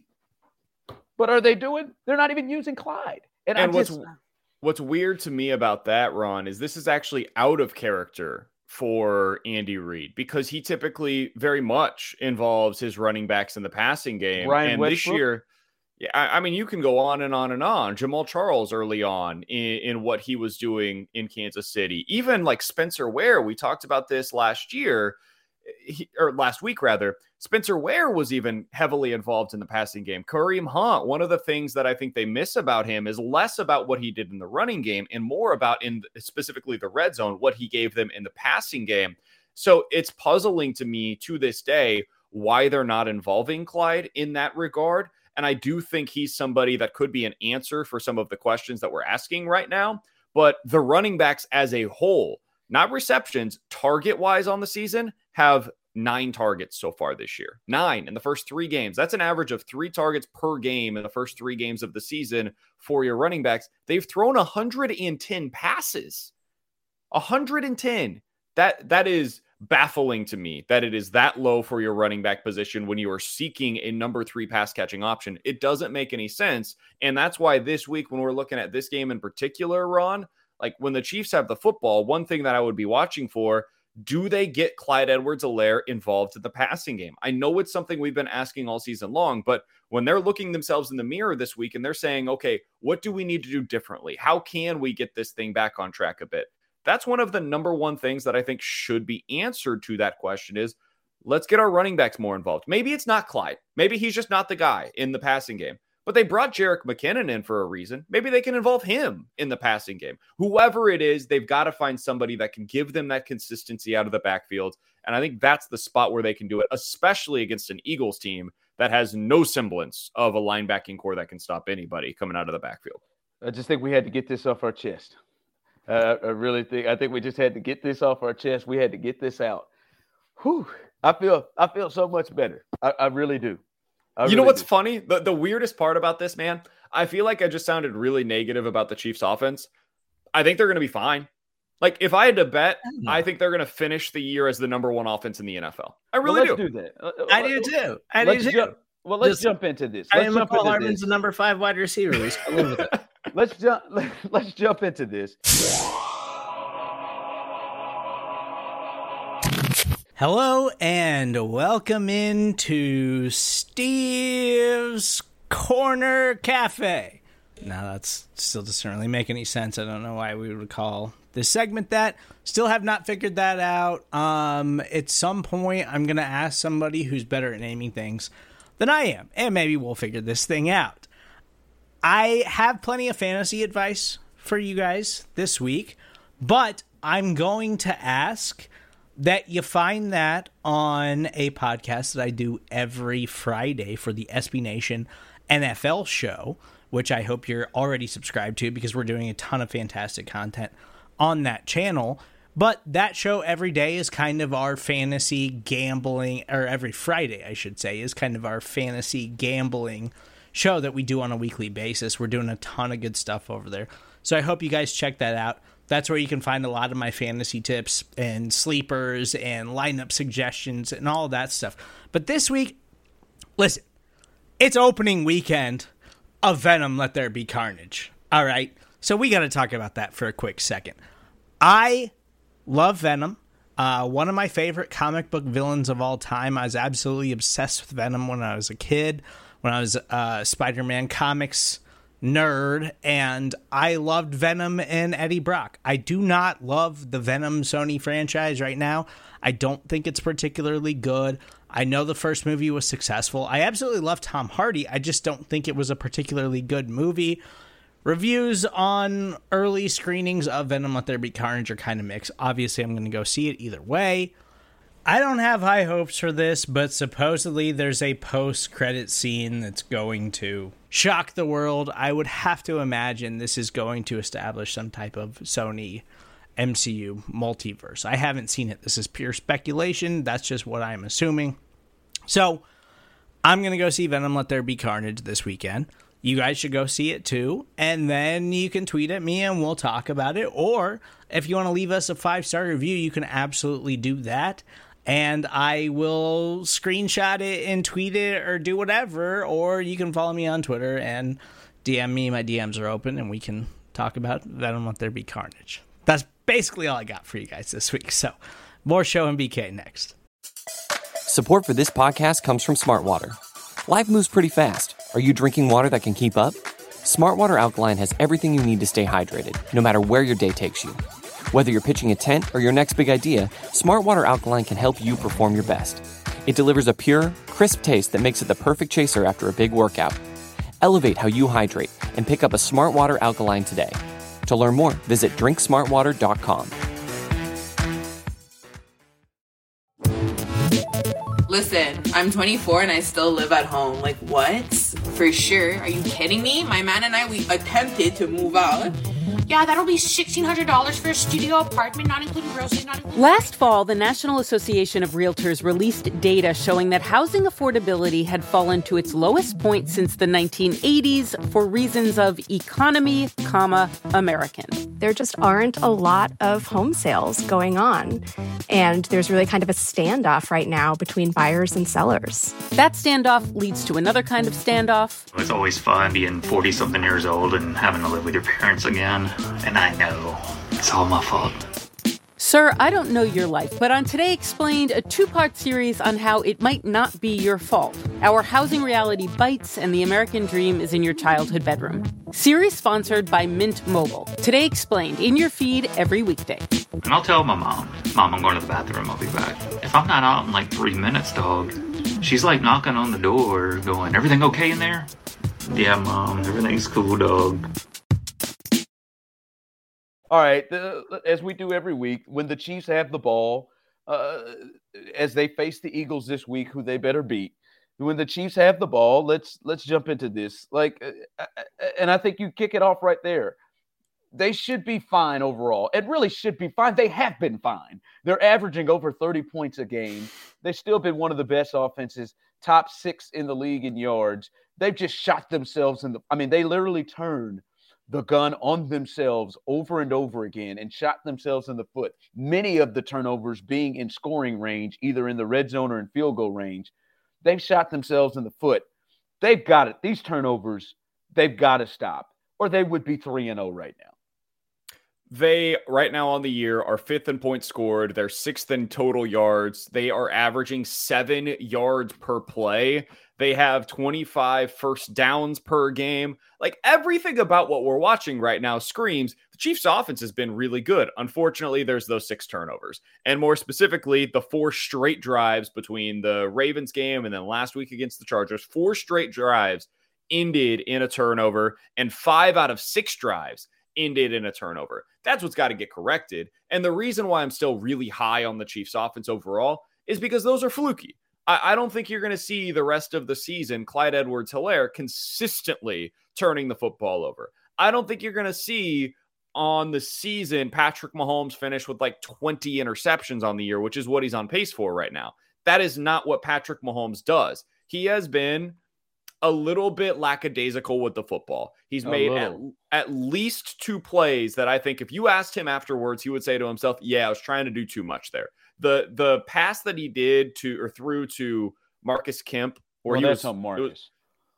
But are they doing? They're not even using Clyde. And, and I just, what's, what's weird to me about that, Ron, is this is actually out of character for Andy Reid because he typically very much involves his running backs in the passing game. Ryan and Westbrook? This year, yeah, I, I mean, you can go on and on and on. Jamal Charles early on in, in what he was doing in Kansas City, even like Spencer Ware. We talked about this last year, he, or last week rather. Spencer Ware was even heavily involved in the passing game. Kareem Hunt, one of the things that I think they miss about him is less about what he did in the running game and more about in specifically the red zone, what he gave them in the passing game. So it's puzzling to me to this day why they're not involving Clyde in that regard. And I do think he's somebody that could be an answer for some of the questions that we're asking right now. But the running backs as a whole, not receptions, target-wise on the season, have nine targets so far this year. Nine in the first three games. That's an average of three targets per game in the first three games of the season for your running backs. They've thrown one hundred ten passes. one hundred ten. That, that is baffling to me that it is that low for your running back position when you are seeking a number three pass catching option. It doesn't make any sense. And that's why this week, when we're looking at this game in particular, Ron, like when the Chiefs have the football, one thing that I would be watching for, do they get Clyde Edwards-Helaire involved in the passing game? I know it's something we've been asking all season long, but when they're looking themselves in the mirror this week and they're saying, okay, what do we need to do differently? How can we get this thing back on track a bit? That's one of the number one things that I think should be answered to that question is, let's get our running backs more involved. Maybe it's not Clyde. Maybe he's just not the guy in the passing game. But they brought Jerick McKinnon in for a reason. Maybe they can involve him in the passing game. Whoever it is, they've got to find somebody that can give them that consistency out of the backfield. And I think that's the spot where they can do it, especially against an Eagles team that has no semblance of a linebacking core that can stop anybody coming out of the backfield. I just think we had to get this off our chest. Uh, I really think, I think we just had to get this off our chest. We had to get this out. Whew, I feel I feel so much better. I, I really do. I you really know what's do. funny? The, the weirdest part about this, man, I feel like I just sounded really negative about the Chiefs offense. I think they're going to be fine. Like, if I had to bet, I, I think they're going to finish the year as the number one offense in the N F L. I really well, let's do. do that. I do too. I let's do too. Jump, well, let's Just, jump into this. I Let's am jump McCall into Hardman's this. the number five wide receiver. We still live with it. let's jump. Let, let's jump into this. Hello and welcome into Steve's Corner Cafe. Now that still doesn't really make any sense. I don't know why we would call this segment that. Still have not figured that out. Um, at some point, I'm going to ask somebody who's better at naming things than I am, and maybe we'll figure this thing out. I have plenty of fantasy advice for you guys this week, but I'm going to ask that you find that on a podcast that I do every Friday for the S B Nation N F L show, which I hope you're already subscribed to because we're doing a ton of fantastic content on that channel. But that show every day is kind of our fantasy gambling, or every Friday, I should say, is kind of our fantasy gambling show that we do on a weekly basis. We're doing a ton of good stuff over there. So I hope you guys check that out. That's where you can find a lot of my fantasy tips and sleepers and lineup suggestions and all of that stuff. But this week, listen, it's opening weekend of Venom, Let There Be Carnage. All right? So we got to talk about that for a quick second. I love Venom. Uh, one of my favorite comic book villains of all time. I was absolutely obsessed with Venom when I was a kid, when I was a Spider-Man comics nerd, and I loved Venom and Eddie Brock. I do not love the Venom Sony franchise right now. I don't think it's particularly good. I know the first movie was successful. I absolutely love Tom Hardy. I just don't think it was a particularly good movie. Reviews on early screenings of Venom Let There Be Carnage are kind of mixed. Obviously, I'm going to go see it either way. I don't have high hopes for this, but supposedly there's a post-credit scene that's going to shock the world. I would have to imagine this is going to establish some type of Sony M C U multiverse. I haven't seen it. This is pure speculation. That's just what I'm assuming. So, I'm going to go see Venom Let There Be Carnage this weekend. You guys should go see it too, and then you can tweet at me and we'll talk about it. Or if you want to leave us a five-star review, you can absolutely do that. And I will screenshot it and tweet it or do whatever. Or you can follow me on Twitter and D M me. My D Ms are open and we can talk about Venom Let There Be Carnage. That's basically all I got for you guys this week. So more show and B K next. Support for this podcast comes from Smartwater. Life moves pretty fast. Are you drinking water that can keep up? Smartwater Alkaline has everything you need to stay hydrated, no matter where your day takes you. Whether you're pitching a tent or your next big idea, Smartwater Alkaline can help you perform your best. It delivers a pure, crisp taste that makes it the perfect chaser after a big workout. Elevate how you hydrate and pick up a Smartwater Alkaline today. To learn more, visit drink smartwater dot com. Listen, I'm twenty-four and I still live at home. Like, what? For sure. Are you kidding me? My man and I, we attempted to move out. Yeah, that'll be sixteen hundred dollars for a studio apartment, not including groceries, not including... Last fall, the National Association of Realtors released data showing that housing affordability had fallen to its lowest point since the nineteen eighties for reasons of economy, comma, American. There just aren't a lot of home sales going on. And there's really kind of a standoff right now between buyers and sellers. That standoff leads to another kind of standoff. It's always fun being forty-something years old and having to live with your parents again. And I know it's all my fault. Sir, I don't know your life, but on Today Explained, a two-part series on how it might not be your fault. Our housing reality bites and the American dream is in your childhood bedroom. Series sponsored by Mint Mobile. Today Explained, in your feed every weekday. And I'll tell my mom, Mom, I'm going to the bathroom, I'll be back. If I'm not out in like three minutes, dog, she's like knocking on the door going, everything okay in there? Yeah, Mom, everything's cool, dog. All right, the, as we do every week, when the Chiefs have the ball, uh, as they face the Eagles this week, who they better beat, when the Chiefs have the ball, let's let's jump into this. Like, uh, and I think you kick it off right there. they should be fine overall. It really should be fine. They have been fine. They're averaging over thirty points a game. They've still been one of the best offenses, top six in the league in yards. They've just shot themselves in the – I mean, they literally turned the gun on themselves over and over again and shot themselves in the foot. Many of the turnovers being in scoring range, either in the red zone or in field goal range. They've shot themselves in the foot. They've got it. These turnovers, they've got to stop, or they would be three and oh right now. They, right now on the year, are fifth in points scored. They're sixth in total yards. They are averaging seven yards per play. They have twenty-five first downs per game. Like, everything about what we're watching right now screams the Chiefs' offense has been really good. Unfortunately, there's those six turnovers. And more specifically, the four straight drives between the Ravens game and then last week against the Chargers. Four straight drives ended in a turnover, and five out of six drives ended in a turnover. That's what's got to get corrected. And the reason why I'm still really high on the Chiefs offense overall is because those are fluky. I, I don't think you're going to see the rest of the season Clyde Edwards-Helaire consistently turning the football over. I don't think you're going to see on the season Patrick Mahomes finish with like twenty interceptions on the year, which is what he's on pace for right now. That is not what Patrick Mahomes does. He has been a little bit lackadaisical with the football. He's made at, at least two plays that I think if you asked him afterwards, he would say to himself, yeah, I was trying to do too much there. The the pass that he did to or through to Marcus Kemp, or well, he that's was on Marcus. It was,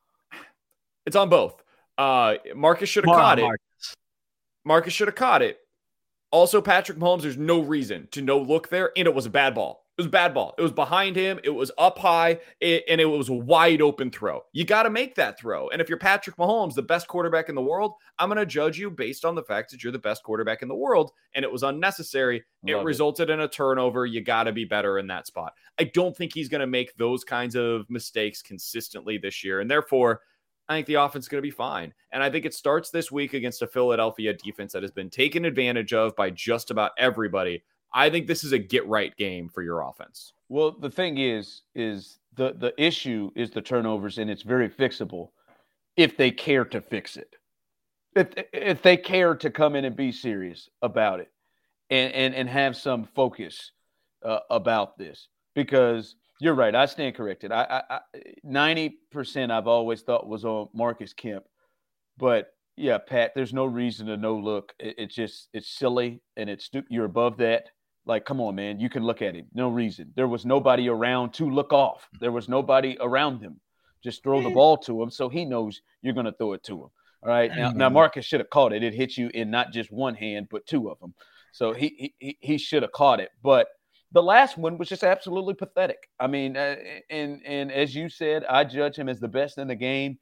it's on both. Uh, Marcus should have More caught it. Marcus. Marcus should have caught it. Also, Patrick Mahomes, there's no reason to no look there, and it was a bad ball. It was a bad ball. It was behind him. It was up high, it, and it was a wide open throw. You got to make that throw. And if you're Patrick Mahomes, the best quarterback in the world, I'm going to judge you based on the fact that you're the best quarterback in the world, and it was unnecessary. Love it resulted it. in a turnover. You got to be better in that spot. I don't think he's going to make those kinds of mistakes consistently this year, and therefore, I think the offense is going to be fine. And I think it starts this week against a Philadelphia defense that has been taken advantage of by just about everybody. I think this is a get-right game for your offense. Well, the thing is, is the, the issue is the turnovers, and it's very fixable if they care to fix it. If if they care to come in and be serious about it and, and, and have some focus uh, about this. Because you're right, I stand corrected. I, I, I ninety percent I've always thought was on Marcus Kemp. But, yeah, Pat, there's no reason to no look. It, it's just – it's silly, and it's you're above that. Like, come on, man. You can look at him. No reason. There was nobody around to look off. There was nobody around him. Just throw the ball to him so he knows you're going to throw it to him. All right. Now, now Marcus should have caught it. It hit you in not just one hand, but two of them. So he he, he should have caught it. But the last one was just absolutely pathetic. I mean, uh, and, and as you said, I judge him as the best in the game.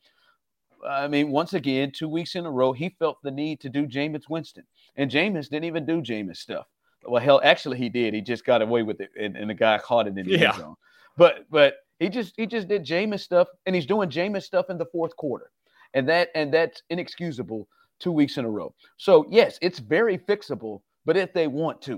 I mean, once again, two weeks in a row, he felt the need to do Jameis Winston. And Jameis didn't even do Jameis stuff. Well, hell, actually, he did. He just got away with it, and, and the guy caught it in the yeah. end zone. But but he just he just did Jameis stuff, and he's doing Jameis stuff in the fourth quarter, and that and that's inexcusable two weeks in a row. So yes, it's very fixable, but if they want to,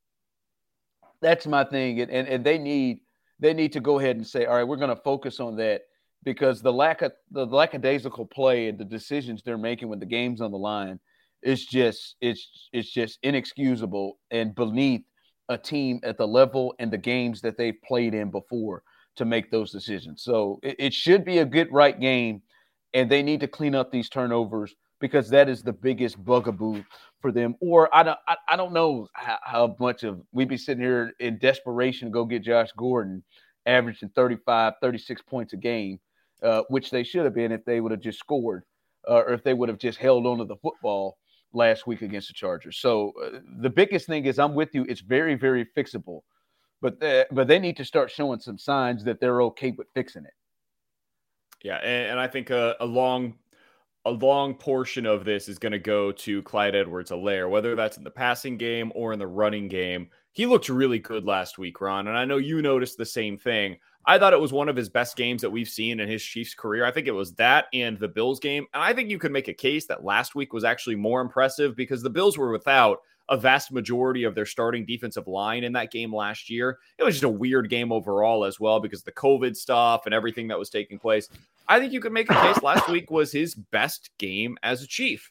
that's my thing, and and, and they need they need to go ahead and say, all right, we're going to focus on that, because the lack of the lackadaisical play and the decisions they're making when the game's on the line. It's just it's it's just inexcusable and beneath a team at the level and the games that they've played in before to make those decisions. So it, it should be a good right game, and they need to clean up these turnovers, because that is the biggest bugaboo for them. Or I don't I, I don't know how, how much of we'd be sitting here in desperation to go get Josh Gordon, averaging thirty-five, thirty-six points a game, uh, which they should have been if they would have just scored, uh, or if they would have just held on to the football last week against the Chargers. So uh, the biggest thing is, I'm with you, it's very, very fixable. But they, but they need to start showing some signs that they're okay with fixing it. Yeah, and, and I think a, a long a long portion of this is going to go to Clyde Edwards-Helaire, whether that's in the passing game or in the running game. He looked really good last week, Ron, and I know you noticed the same thing. I thought it was one of his best games that we've seen in his Chiefs career. I think it was that and the Bills game. And I think you could make a case that last week was actually more impressive, because the Bills were without a vast majority of their starting defensive line in that game last year. It was just a weird game overall as well, because of the COVID stuff and everything that was taking place. I think you could make a case last week was his best game as a Chief.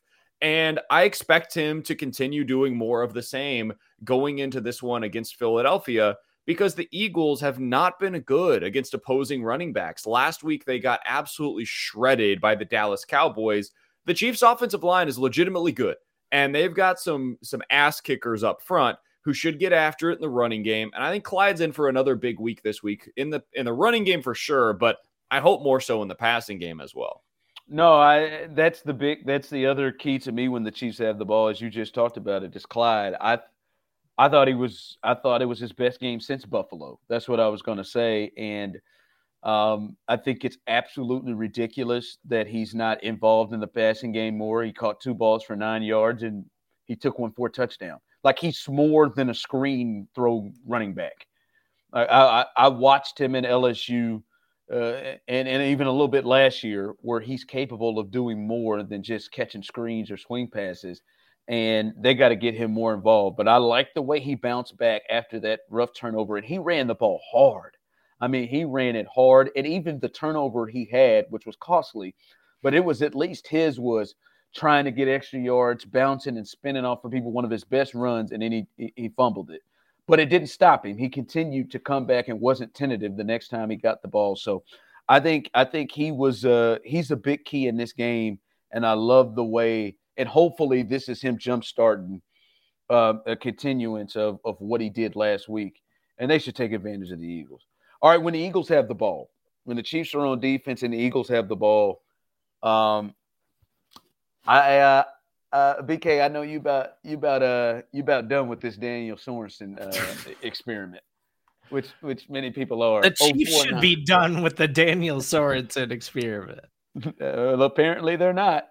And I expect him to continue doing more of the same going into this one against Philadelphia, because the Eagles have not been good against opposing running backs. Last week, they got absolutely shredded by the Dallas Cowboys. The Chiefs' offensive line is legitimately good, and they've got some, some ass kickers up front who should get after it in the running game. And I think Clyde's in for another big week this week in the in the running game for sure, but I hope more so in the passing game as well. No, I that's the big that's the other key to me when the Chiefs have the ball, as you just talked about it, is Clyde. I I thought he was I thought it was his best game since Buffalo. That's what I was going to say. And um, I think it's absolutely ridiculous that he's not involved in the passing game more. He caught two balls for nine yards and he took one for a touchdown. Like, he's more than a screen throw running back. I, I, I watched him in L S U uh, and, and even a little bit last year, where he's capable of doing more than just catching screens or swing passes. And they got to get him more involved. But I like the way he bounced back after that rough turnover. And he ran the ball hard. I mean, he ran it hard. And even the turnover he had, which was costly, but it was at least his was – trying to get extra yards, bouncing and spinning off of people, one of his best runs, and then he, he he fumbled it. But it didn't stop him. He continued to come back and wasn't tentative the next time he got the ball. So I think I think he was uh, he's a big key in this game, and I love the way, and hopefully this is him jump-starting uh, a continuance of, of what he did last week, and they should take advantage of the Eagles. All right, when the Eagles have the ball, when the Chiefs are on defense and the Eagles have the ball, um, I uh, uh, B K, I know you about you about uh you about done with this Daniel Sorensen uh, experiment, which which many people are. The Chiefs should be done with the Daniel Sorensen experiment. Uh, well, apparently they're not.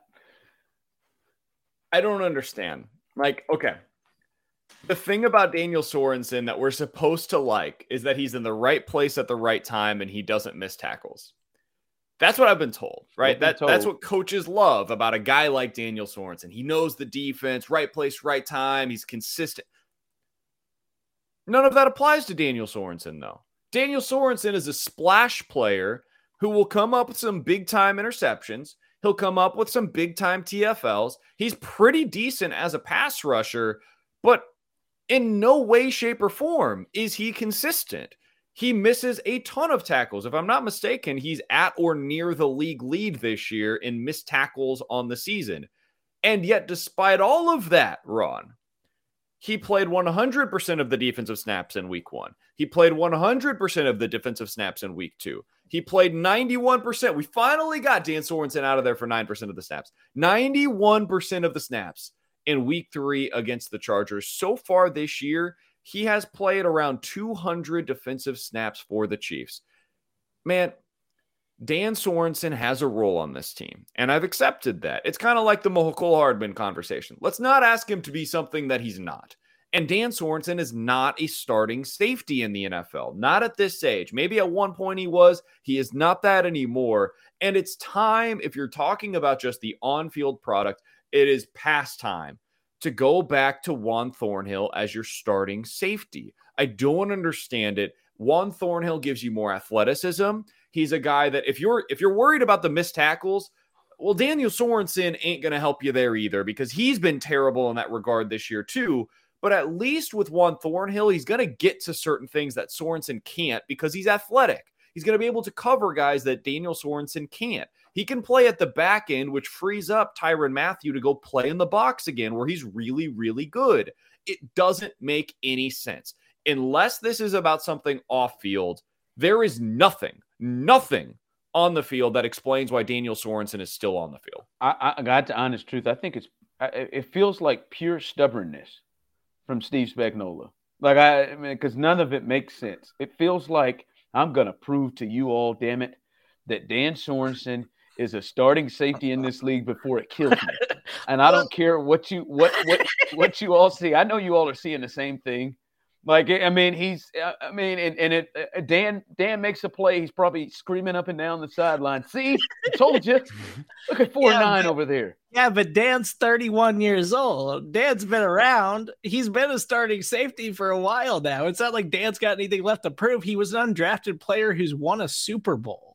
I don't understand. Like, okay, the thing about Daniel Sorensen that we're supposed to like is that he's in the right place at the right time and he doesn't miss tackles. That's what I've been told, right? That, told. That's what coaches love about a guy like Daniel Sorensen. He knows the defense, right place, right time. He's consistent. None of that applies to Daniel Sorensen, though. Daniel Sorensen is a splash player who will come up with some big-time interceptions. He'll come up with some big-time T F Ls. He's pretty decent as a pass rusher, but in no way, shape, or form is he consistent. He misses a ton of tackles. If I'm not mistaken, he's at or near the league lead this year in missed tackles on the season. And yet, despite all of that, Ron, he played one hundred percent of the defensive snaps in week one. He played one hundred percent of the defensive snaps in week two. He played ninety-one percent. We finally got Dan Sorensen out of there for nine percent of the snaps. ninety-one percent of the snaps in week three against the Chargers. So far this year, he has played around two hundred defensive snaps for the Chiefs. Man, Dan Sorensen has a role on this team, and I've accepted that. It's kind of like the Mecole Hardman conversation. Let's not ask him to be something that he's not. And Dan Sorensen is not a starting safety in the N F L, not at this age. Maybe at one point he was. He is not that anymore. And it's time, if you're talking about just the on-field product, it is past time to go back to Juan Thornhill as your starting safety. I don't understand it. Juan Thornhill gives you more athleticism. He's a guy that if you're if you're worried about the missed tackles, well, Daniel Sorensen ain't going to help you there either, because he's been terrible in that regard this year too. But at least with Juan Thornhill, he's going to get to certain things that Sorensen can't because he's athletic. He's going to be able to cover guys that Daniel Sorensen can't. He can play at the back end, which frees up Tyrann Mathieu to go play in the box again, where he's really, really good. It doesn't make any sense. Unless this is about something off field, there is nothing, nothing on the field that explains why Daniel Sorensen is still on the field. I, I got the honest truth. I think it's it feels like pure stubbornness from Steve Spagnuolo. Like, I, I mean, because none of it makes sense. It feels like I'm going to prove to you all, damn it, that Dan Sorensen is a starting safety in this league before it kills me. And I don't care what you what what what you all see. I know you all are seeing the same thing. Like, I mean, he's, I mean, and, and it, uh, Dan, Dan makes a play. He's probably screaming up and down the sideline. See, I told you. Look at four yeah, nine over there. Yeah, but Dan's thirty-one years old. Dan's been around. He's been a starting safety for a while now. It's not like Dan's got anything left to prove. He was an undrafted player who's won a Super Bowl.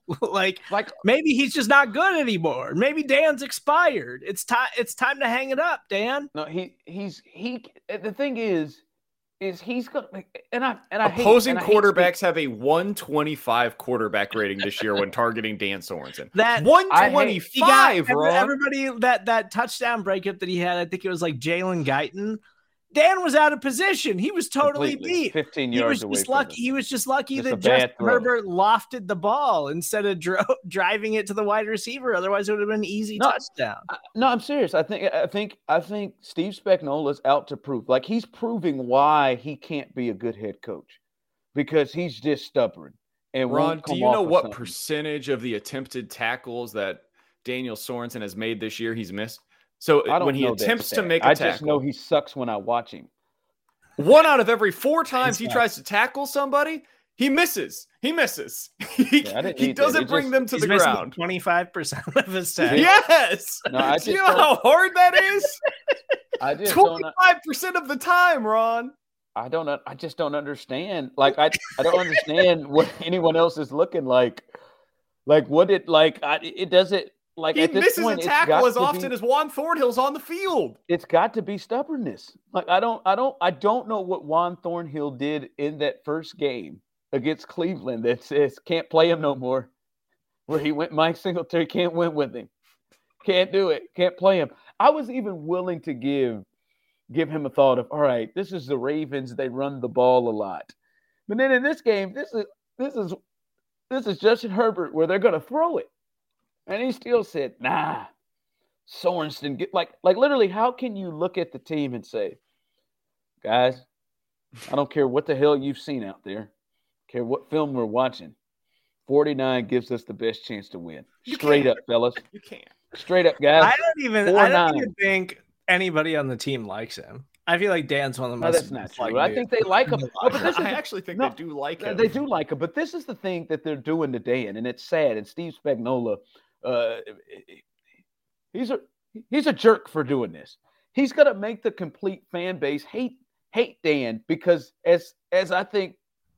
like, like maybe he's just not good anymore. Maybe Dan's expired. It's time. It's time to hang it up, Dan. No, he he's he. The thing is, is he's gonna and I and I opposing hate, and quarterbacks I have a one twenty-five quarterback rating this year when targeting Dan Sorensen. That one twenty-five, bro. Everybody that that touchdown breakup that he had, I think it was like Jalen Guyton. Dan was out of position. He was totally Completely. beat. fifteen he yards was away just from lucky. him. He was just lucky Just a that bad Justin throw. Herbert lofted the ball instead of dro- driving it to the wide receiver. Otherwise, it would have been an easy No, touchdown. I, no, I'm serious. I think I think I think Steve Spagnuolo's out to prove. Like he's proving why he can't be a good head coach because he's just stubborn. And Ron, won't do come you off know of what something. percentage of the attempted tackles that Daniel Sorensen has made this year he's missed? So I don't when he know that attempts to stat. make a I tackle, just know he sucks when I watch him. one out of every four times he not. tries to tackle somebody, he misses. He misses. He, Yeah, I didn't he need that. doesn't It bring just- them to He's the missing ground. twenty-five percent of his tackles. Yes. No, I Do you just know how hard that is? I just don't. twenty-five percent of the time, Ron. I don't. I just don't understand. Like I, I don't understand what anyone else is looking like. Like what it like. I, it doesn't like He at this misses point. a it's tackle got as to often be, as Juan Thornhill's on the field. It's got to be stubbornness. Like I don't. I don't. I don't know what Juan Thornhill did in that first game against Cleveland that says can't play him no more. Where he went, Mike Singletary can't win with him. Can't do it. Can't play him. I was even willing to give. give him a thought of, all right, this is the Ravens. They run the ball a lot. But then in this game, this is this is this is Justin Herbert where they're going to throw it. And he still said, nah, Sorensen, get like like literally, how can you look at the team and say, guys, I don't care what the hell you've seen out there, care what film we're watching. forty-nine gives us the best chance to win. You Straight can't. up, fellas. You can't. Straight up, guys. I don't even. Four I don't nine. even think anybody on the team likes him. I feel like Dan's one of the No, most. that's not like true. I think they like him. No, but this is I the- actually think no, they do like him. They do like him, but this is the thing that they're doing today, and, and it's sad. And Steve Spagnuolo, uh, he's a he's a jerk for doing this. He's gonna make the complete fan base hate hate Dan because, as as I think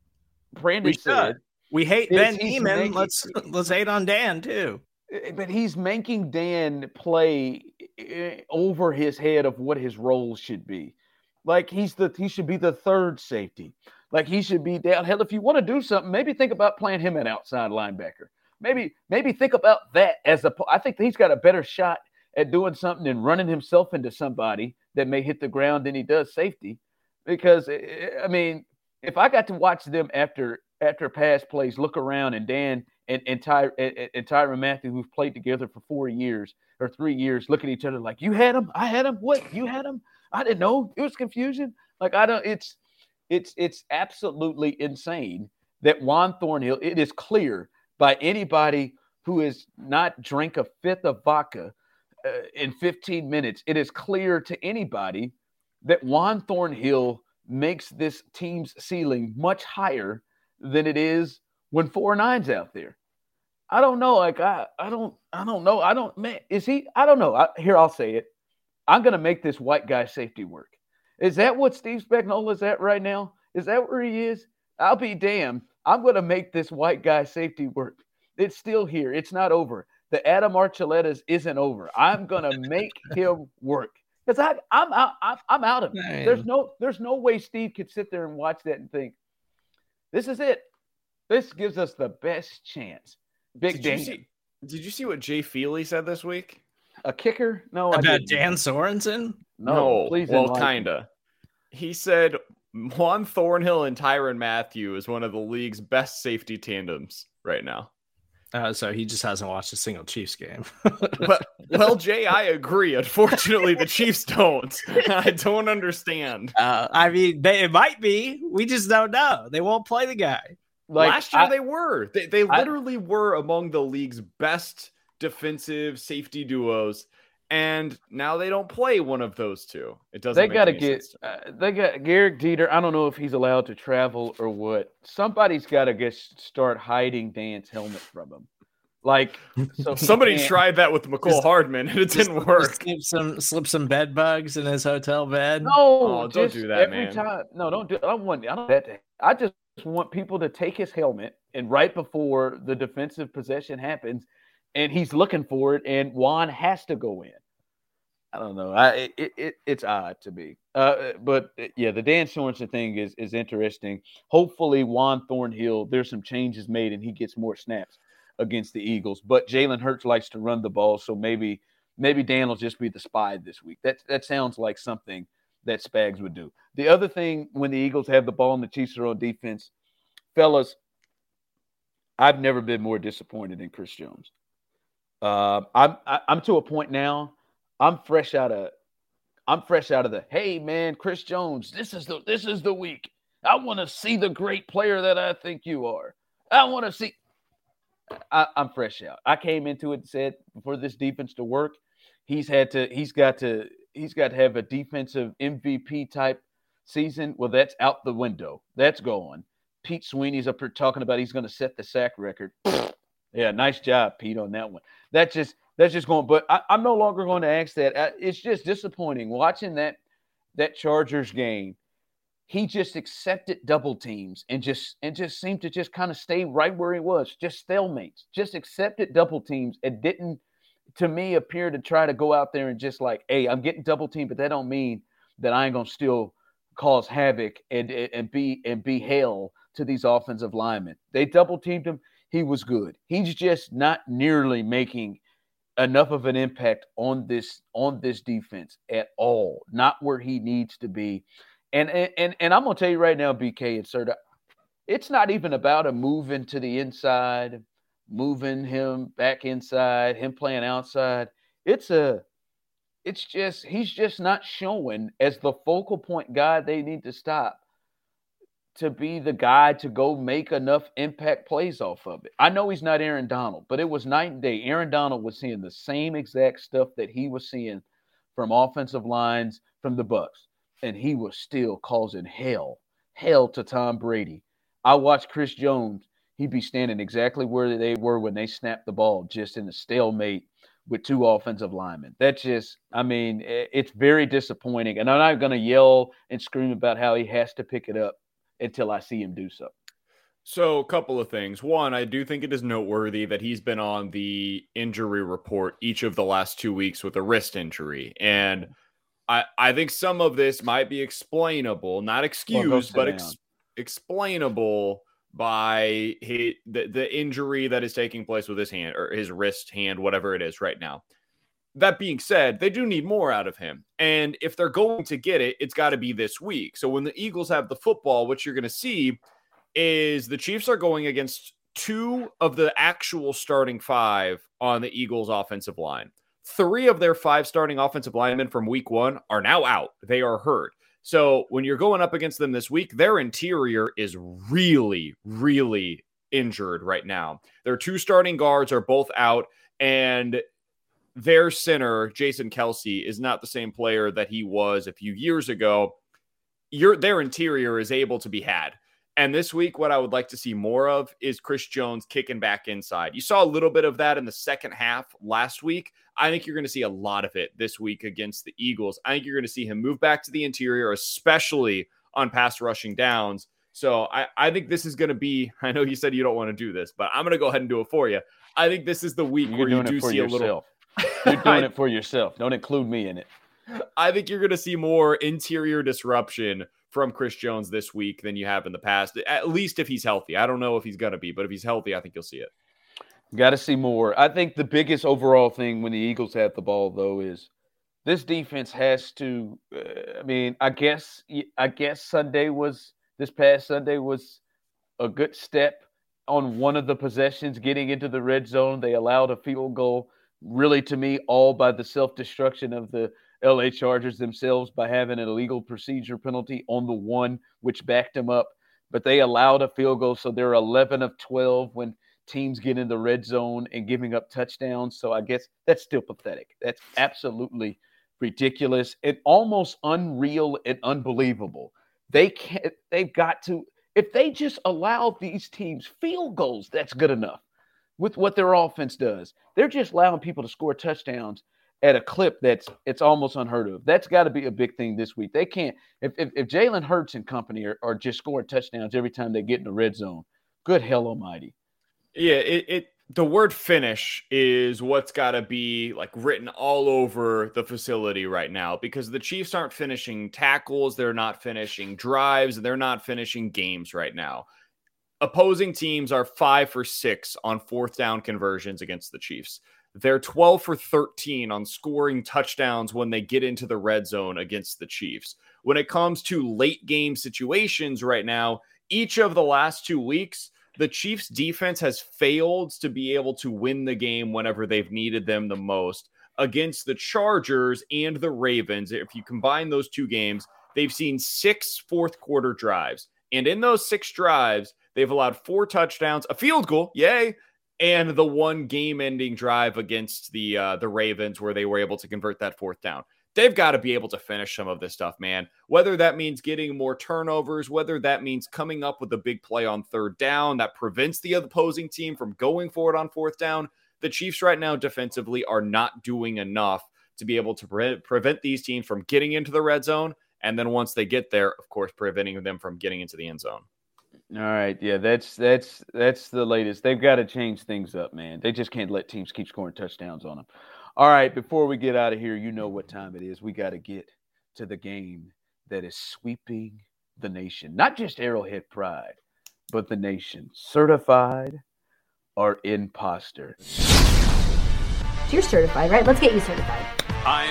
Brandon We said, should. We hate is Ben he's Neiman. making- Let's let's hate on Dan too. but he's making Dan play eh, over his head of what his role should be. Like he's the he should be the third safety. Like he should be down. Hell, if you want to do something, maybe think about playing him an outside linebacker. Maybe maybe think about that as a. I think he's got a better shot at doing something than running himself into somebody that may hit the ground than he does safety. Because eh, I mean, if I got to watch them after after pass plays, look around and Dan and and, Ty, and, and Tyrann Mathieu, who've played together for four years or three years, look at each other like, you had him, I had him, what? You had him? I didn't know. It was confusion. Like I don't. It's it's it's absolutely insane that Juan Thornhill. It is clear by anybody who has not drank a fifth of vodka uh, in fifteen minutes. It is clear to anybody that Juan Thornhill makes this team's ceiling much higher than it is when four nine's out there. I don't know. Like I, I don't, I don't know. I don't. Man, is he? I don't know. I, here, I'll say it. I'm going to make this white guy safety work. Is that what Steve Spagnuolo is at right now? Is that where he is? I'll be damned. I'm going to make this white guy safety work. It's still here. It's not over. The Adam Archuleta's isn't over. I'm going to make him work. Because I, I'm out. I'm, I'm out of it. Man. There's no, there's no way Steve could sit there and watch that and think, this is it. This gives us the best chance. Big Did you Dan. see? Did you see what Jay Feely said this week? A kicker? No, I About didn't. Dan Sorensen? No, please well, enlighten. kinda. He said Juan Thornhill and Tyrann Mathieu is one of the league's best safety tandems right now. Uh, so he just hasn't watched a single Chiefs game. Well, well, Jay, I agree. Unfortunately, the Chiefs don't. I don't understand. Uh, I mean, they, it might be. We just don't know. They won't play the guy. Like, Last year I- they were. They, they I- literally were among the league's best defensive safety duos, and now they don't play one of those two. It doesn't. They make got to any get. sense to me. Uh, they got Garrett Dieter. I don't know if he's allowed to travel or what. Somebody's got to get start hiding Dan's helmet from him. Like so, he Somebody can't- tried that with McCole Hardman, and it Just- didn't work. just Slip some, slip some bed bugs in his hotel bed. No, Oh, don't just do that, every man. time. No, don't do. I don't want. I don't that. I just want people to take his helmet, and right before the defensive possession happens, and he's looking for it, and Juan has to go in. I don't know. I it, it it's odd to me. Uh, but yeah, the Dan Sorensen thing is is interesting. Hopefully, Juan Thornhill, there's some changes made, and he gets more snaps against the Eagles. But Jalen Hurts likes to run the ball, so maybe maybe Dan will just be the spy this week. That that sounds like something that Spags would do. The other thing, when the Eagles have the ball and the Chiefs are on defense, fellas, I've never been more disappointed in Chris Jones. Uh, I'm I, I'm to a point now. I'm fresh out of, I'm fresh out of the. Hey man, Chris Jones, this is the this is the week. I want to see the great player that I think you are. I want to see. I, I'm fresh out. I came into it and said for this defense to work, he's had to. He's got to. He's got to have a defensive M V P type season. Well, that's out the window. That's going. Pete Sweeney's up here talking about he's going to set the sack record. Yeah, nice job, Pete, on that one. That's just. That's just going, but I, I'm no longer going to ask that. I, it's just disappointing watching that that Chargers game. He just accepted double teams and just and just seemed to just kind of stay right where he was, just stalemates, just accepted double teams and didn't, to me, appear to try to go out there and just like, hey, I'm getting double teamed, but that don't mean that I ain't gonna still cause havoc and and be and be hell to these offensive linemen. They double teamed him. He was good. He's just not nearly making enough of an impact on this on this defense at all, not where he needs to be. And and and I'm gonna tell you right now, B K and Serta, it's not even about a moving to the inside, moving him back inside, him playing outside. It's a it's just he's just not showing as the focal point guy they need to stop to be the guy to go make enough impact plays off of it. I know he's not Aaron Donald, but it was night and day. Aaron Donald was seeing the same exact stuff that he was seeing from offensive lines from the Bucs, and he was still causing hell, hell to Tom Brady. I watched Chris Jones. He'd be standing exactly where they were when they snapped the ball, just in a stalemate with two offensive linemen. That's just, I mean, it's very disappointing. And I'm not going to yell and scream about how he has to pick it up until I see him do so. So a couple of things. One, I do think it is noteworthy that he's been on the injury report each of the last two weeks with a wrist injury. And I, I think some of this might be explainable, not excused, well, but ex- explainable by his, the, the injury that is taking place with his hand or his wrist, hand, whatever it is right now. That being said, they do need more out of him. And if they're going to get it, it's got to be this week. So when the Eagles have the football, what you're going to see is the Chiefs are going against two of the actual starting five on the Eagles offensive line. Three of their five starting offensive linemen from week one are now out. They are hurt. So when you're going up against them this week, their interior is really, really injured right now. Their two starting guards are both out, and their center, Jason Kelce, is not the same player that he was a few years ago. Your, their interior is able to be had. And this week, what I would like to see more of is Chris Jones kicking back inside. You saw a little bit of that in the second half last week. I think you're going to see a lot of it this week against the Eagles. I think you're going to see him move back to the interior, especially on pass rushing downs. So I, I think this is going to be, I know you said you don't want to do this, but I'm going to go ahead and do it for you. I think this is the week you're where you do see yourself. a little. You're doing it for yourself. Don't include me in it. I think you're going to see more interior disruption from Chris Jones this week than you have in the past, at least if he's healthy. I don't know if he's going to be, but if he's healthy, I think you'll see it. Got to see more. I think the biggest overall thing when the Eagles have the ball, though, is this defense has to uh, – I mean, I guess I guess Sunday was – this past Sunday was a good step on one of the possessions getting into the red zone. They allowed a field goal, really, to me, all by the self-destruction of the L A Chargers themselves by having an illegal procedure penalty on the one, which backed them up. But they allowed a field goal, so they're eleven of twelve when teams get in the red zone and giving up touchdowns. So I guess that's still pathetic. That's absolutely ridiculous and almost unreal and unbelievable. They can't, they've got to, if they just allow these teams field goals, that's good enough with what their offense does. They're just allowing people to score touchdowns. at a clip that's it's almost unheard of. That's got to be a big thing this week. They can't if if, if Jalen Hurts and company are, are just scoring touchdowns every time they get in the red zone. Good hell almighty. Yeah, it, it the word finish is what's got to be like written all over the facility right now, because the Chiefs aren't finishing tackles, they're not finishing drives, they're not finishing games right now. Opposing teams are five for six on fourth down conversions against the Chiefs. They're twelve for thirteen on scoring touchdowns when they get into the red zone against the Chiefs. When it comes to late game situations right now, each of the last two weeks, the Chiefs defense has failed to be able to win the game whenever they've needed them the most. Against the Chargers and the Ravens, if you combine those two games, they've seen six fourth quarter drives. And in those six drives, they've allowed four touchdowns, a field goal, yay, and the one game-ending drive against the uh, the Ravens where they were able to convert that fourth down. They've got to be able to finish some of this stuff, man. Whether that means getting more turnovers, whether that means coming up with a big play on third down that prevents the opposing team from going for it on fourth down, the Chiefs right now defensively are not doing enough to be able to pre- prevent these teams from getting into the red zone. And then once they get there, of course, preventing them from getting into the end zone. All right, yeah, that's that's that's the latest. They've got to change things up, man. They just can't let teams keep scoring touchdowns on them. All right, before we get out of here, you know what time it is. We got to get to the game that is sweeping the nation. Not just Arrowhead Pride, but the nation. Certified or imposter? You're certified, right? Let's get you certified. I'm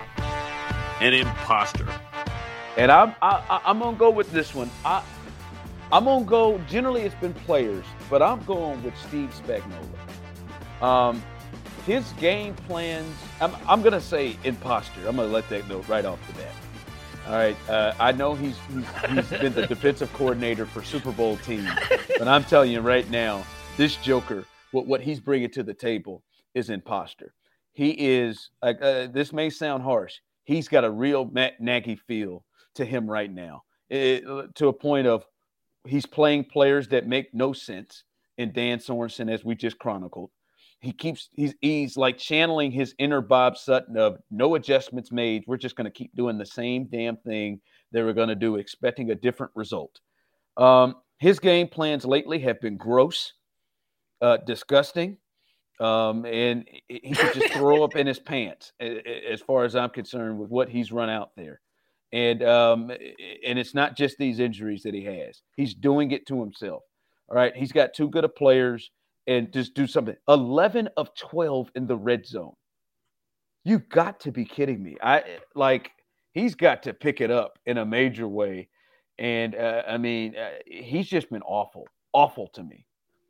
an imposter. And I'm I, I'm gonna go with this one. I I'm gonna go. Generally, it's been players, but I'm going with Steve Spagnuolo. Um. His game plans, I'm, I'm going to say imposter. I'm going to let that go right off the bat. All right. Uh, I know he's, he's he's been the defensive coordinator for Super Bowl teams, but I'm telling you right now, this Joker, what, what he's bringing to the table is imposter. He is, uh, uh, this may sound harsh, he's got a real Matt Nagy feel to him right now, it, to a point of he's playing players that make no sense in Dan Sorensen, as we just chronicled. He keeps he's he's like channeling his inner Bob Sutton of no adjustments made. We're just going to keep doing the same damn thing they were going to do, expecting a different result. Um, his game plans lately have been gross, uh, disgusting, um, and he could just throw up in his pants, as far as I'm concerned, with what he's run out there. And um, and it's not just these injuries that he has. He's doing it to himself. All right, he's got too good of players. And just do something. eleven of twelve in the red zone. You got to be kidding me. I like he's got to pick it up in a major way. And uh, I mean, uh, he's just been awful, awful to me.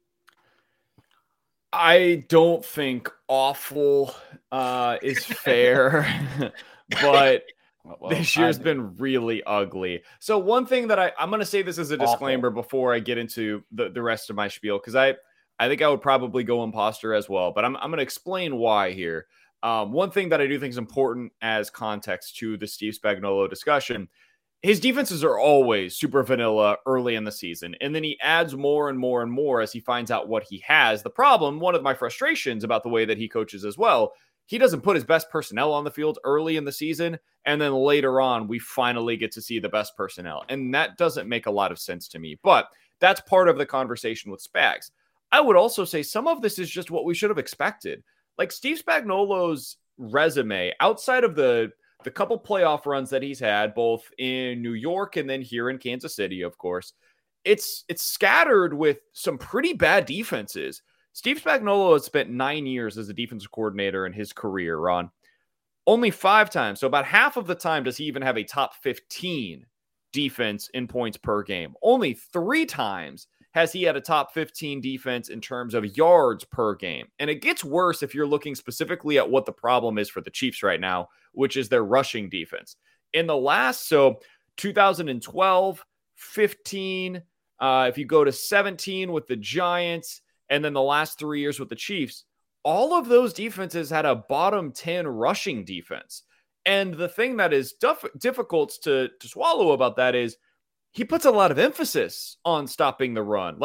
I don't think awful uh, is fair, but well, this year's been really ugly. So one thing that I, I'm going to say this as a disclaimer awful. before I get into the, the rest of my spiel, because I, I think I would probably go imposter as well, but I'm, I'm going to explain why here. Um, one thing that I do think is important as context to the Steve Spagnuolo discussion, his defenses are always super vanilla early in the season, and then he adds more and more and more as he finds out what he has. The problem, one of my frustrations about the way that he coaches as well, he doesn't put his best personnel on the field early in the season, and then later on, we finally get to see the best personnel, and that doesn't make a lot of sense to me, but that's part of the conversation with Spags. I would also say some of this is just what we should have expected. Like Steve Spagnuolo's resume, outside of the, the couple playoff runs that he's had, both in New York and then here in Kansas City, of course, it's it's scattered with some pretty bad defenses. Steve Spagnuolo has spent nine years as a defensive coordinator in his career, Ron. Only five times, so about half of the time does he even have a top fifteen defense in points per game. Only three times has he had a top fifteen defense in terms of yards per game. And it gets worse if you're looking specifically at what the problem is for the Chiefs right now, which is their rushing defense. In the last, so two thousand twelve, fifteen, uh, if you go to seventeen with the Giants, and then the last three years with the Chiefs, all of those defenses had a bottom ten rushing defense. And the thing that is dif- difficult to, to swallow about that is he puts a lot of emphasis on stopping the run. Like,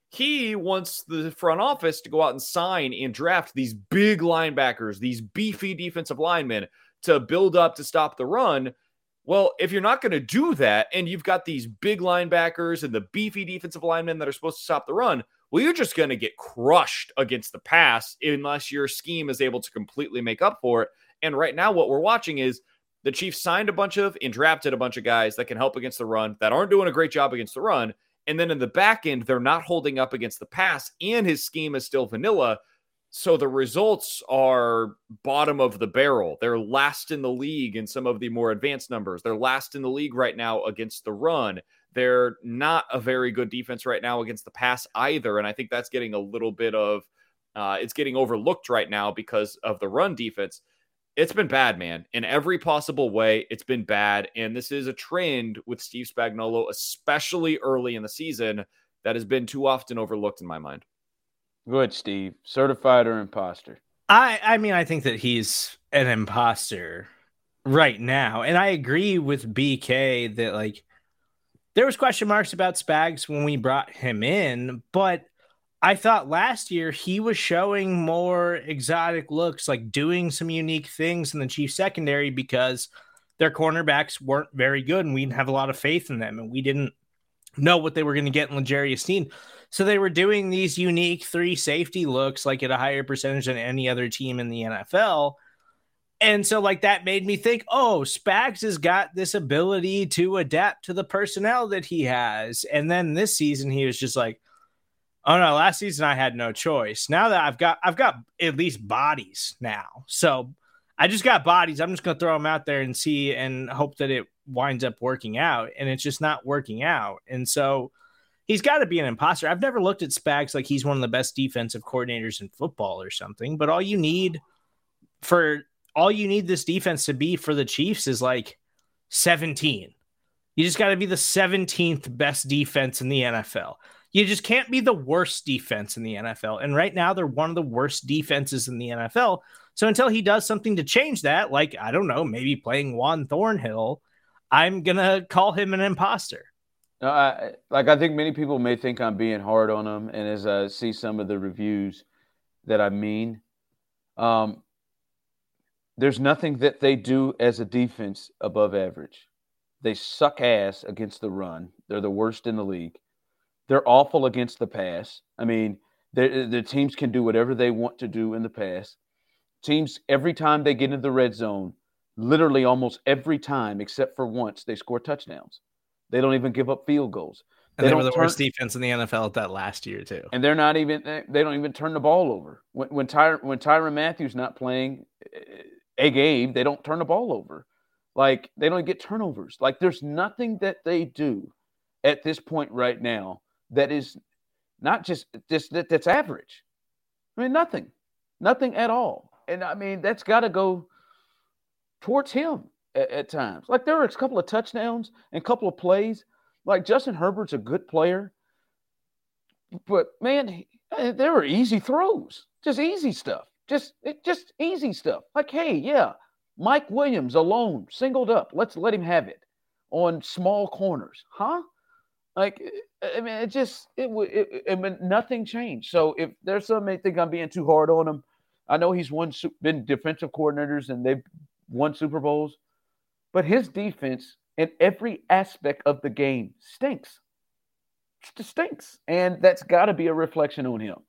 He wants the front office to go out and sign and draft these big linebackers, these beefy defensive linemen to build up to stop the run. Well, if you're not going to do that and you've got these big linebackers and the beefy defensive linemen that are supposed to stop the run, well, you're just going to get crushed against the pass unless your scheme is able to completely make up for it. And right now what we're watching is the Chiefs signed a bunch of and drafted a bunch of guys that can help against the run that aren't doing a great job against the run. And then in the back end, they're not holding up against the pass, and his scheme is still vanilla. So the results are bottom of the barrel. They're last in the league in some of the more advanced numbers. They're last in the league right now against the run. They're not a very good defense right now against the pass either. And I think that's getting a little bit of, uh, it's getting overlooked right now because of the run defense. It's been bad, man. In every possible way, it's been bad. And this is a trend with Steve Spagnuolo, especially early in the season, that has been too often overlooked in my mind. Good, Steve. Certified or imposter? I, I mean, I think that he's an imposter right now. And I agree with B K that, like, there was question marks about Spags when we brought him in, but I thought last year he was showing more exotic looks, like doing some unique things in the Chiefs secondary because their cornerbacks weren't very good and we didn't have a lot of faith in them and we didn't know what they were going to get in L'Jarius Sneed. So they were doing these unique three safety looks like at a higher percentage than any other team in the N F L. And so like that made me think, oh, Spags has got this ability to adapt to the personnel that he has. And then this season he was just like, oh no, last season I had no choice. Now that I've got, I've got at least bodies now. So I just got bodies. I'm just going to throw them out there and see and hope that it winds up working out. And it's just not working out. And so he's got to be an imposter. I've never looked at Spags like he's one of the best defensive coordinators in football or something, but all you need for all you need this defense to be for the Chiefs is like seventeen. You just got to be the seventeenth best defense in the N F L. You just can't be the worst defense in the N F L. And right now they're one of the worst defenses in the N F L. So until he does something to change that, like, I don't know, maybe playing Juan Thornhill, I'm going to call him an imposter. No, I, like I think many people may think I'm being hard on him. And as I see some of the reviews that I mean, um, there's nothing that they do as a defense above average. They suck ass against the run. They're the worst in the league. They're awful against the pass. I mean, the teams can do whatever they want to do in the pass. Teams, every time they get into the red zone, literally almost every time except for once, they score touchdowns. They don't even give up field goals. And they, they were the turn, worst defense in the N F L at that last year too. And they're not even they don't even turn the ball over. When when, Ty, when Tyrann Mathieu's not playing a game, they don't turn the ball over. Like, they don't get turnovers. Like, there's nothing that they do at this point right now that is not just just that that's average. I mean, nothing, nothing at all. And I mean, that's got to go towards him at, at times. Like, there were a couple of touchdowns and a couple of plays. Like, Justin Herbert's a good player, but man, he, there were easy throws, just easy stuff, just it, just easy stuff. Like, hey, yeah, Mike Williams alone, singled up. Let's let him have it on small corners, huh? Like, I mean, it just, it would, it, I mean, nothing changed. So if there's some may think I'm being too hard on him, I know he's won, been defensive coordinators and they've won Super Bowls, but his defense in every aspect of the game stinks. It just stinks. And that's got to be a reflection on him.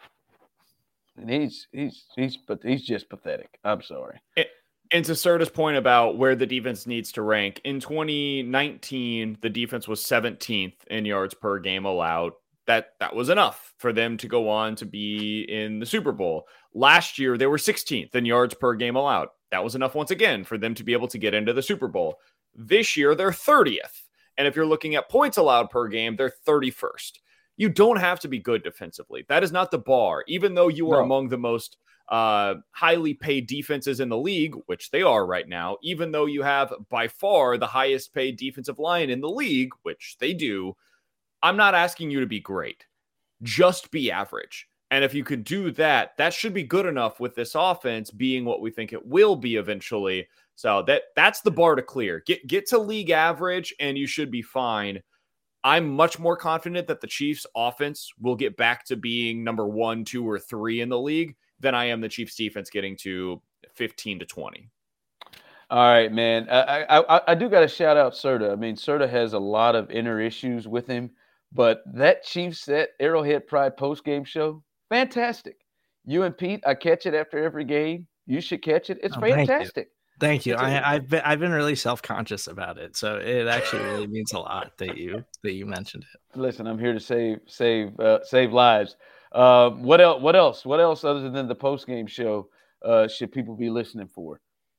And he's, he's, he's, but he's just pathetic. I'm sorry. It- And to Serta's point about where the defense needs to rank, in twenty nineteen, the defense was seventeenth in yards per game allowed. That that was enough for them to go on to be in the Super Bowl. Last year, they were sixteenth in yards per game allowed. That was enough once again for them to be able to get into the Super Bowl. This year, they're thirtieth. And if you're looking at points allowed per game, they're thirty-first. You don't have to be good defensively. That is not the bar. Even though you are no. among the most uh, highly paid defenses in the league, which they are right now, even though you have by far the highest paid defensive line in the league, which they do, I'm not asking you to be great. Just be average. And if you could do that, that should be good enough with this offense being what we think it will be eventually. So that that's the bar to clear. Get get to league average and you should be fine. I'm much more confident that the Chiefs offense will get back to being number one, two, or three in the league than I am the Chiefs defense getting to fifteen to twenty. All right, man. I I, I do got to shout out Serta. I mean, Serta has a lot of inner issues with him, but that Chiefs at Arrowhead Pride post-game show, fantastic. You and Pete, I catch it after every game. You should catch it. It's oh, fantastic. Thank you. Thank you. I, I've been I've been really self-conscious about it, so it actually really means a lot that you that you mentioned it. Listen, I'm here to save save uh, save lives. Uh, what else? What else? What else other than the post-game show uh, should people be listening for?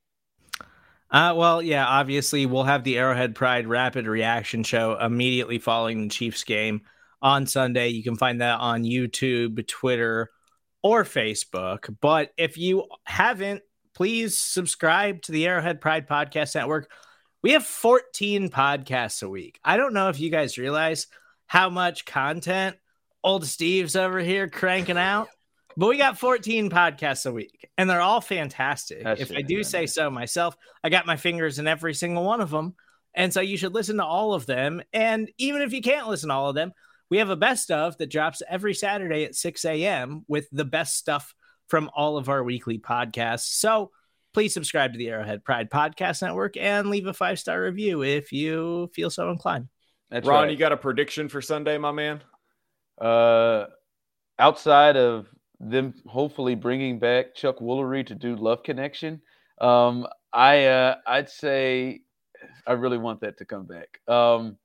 Uh, well, yeah, obviously we'll have the Arrowhead Pride Rapid Reaction Show immediately following the Chiefs game on Sunday. You can find that on YouTube, Twitter, or Facebook. But if you haven't, please subscribe to the Arrowhead Pride Podcast Network. We have fourteen podcasts a week. I don't know if you guys realize how much content old Steve's over here cranking out, but we got fourteen podcasts a week, and they're all fantastic. That's if it, I do man. say so myself, I got my fingers in every single one of them, and so you should listen to all of them. And even if you can't listen to all of them, we have a best of that drops every Saturday at six a.m. with the best stuff from all of our weekly podcasts. So please subscribe to the Arrowhead Pride Podcast Network and leave a five-star review if you feel so inclined. That's Ron, right. You got a prediction for Sunday, my man? Uh, outside of them hopefully bringing back Chuck Woolery to do Love Connection, um, I, uh, I'd say I really want that to come back. Um,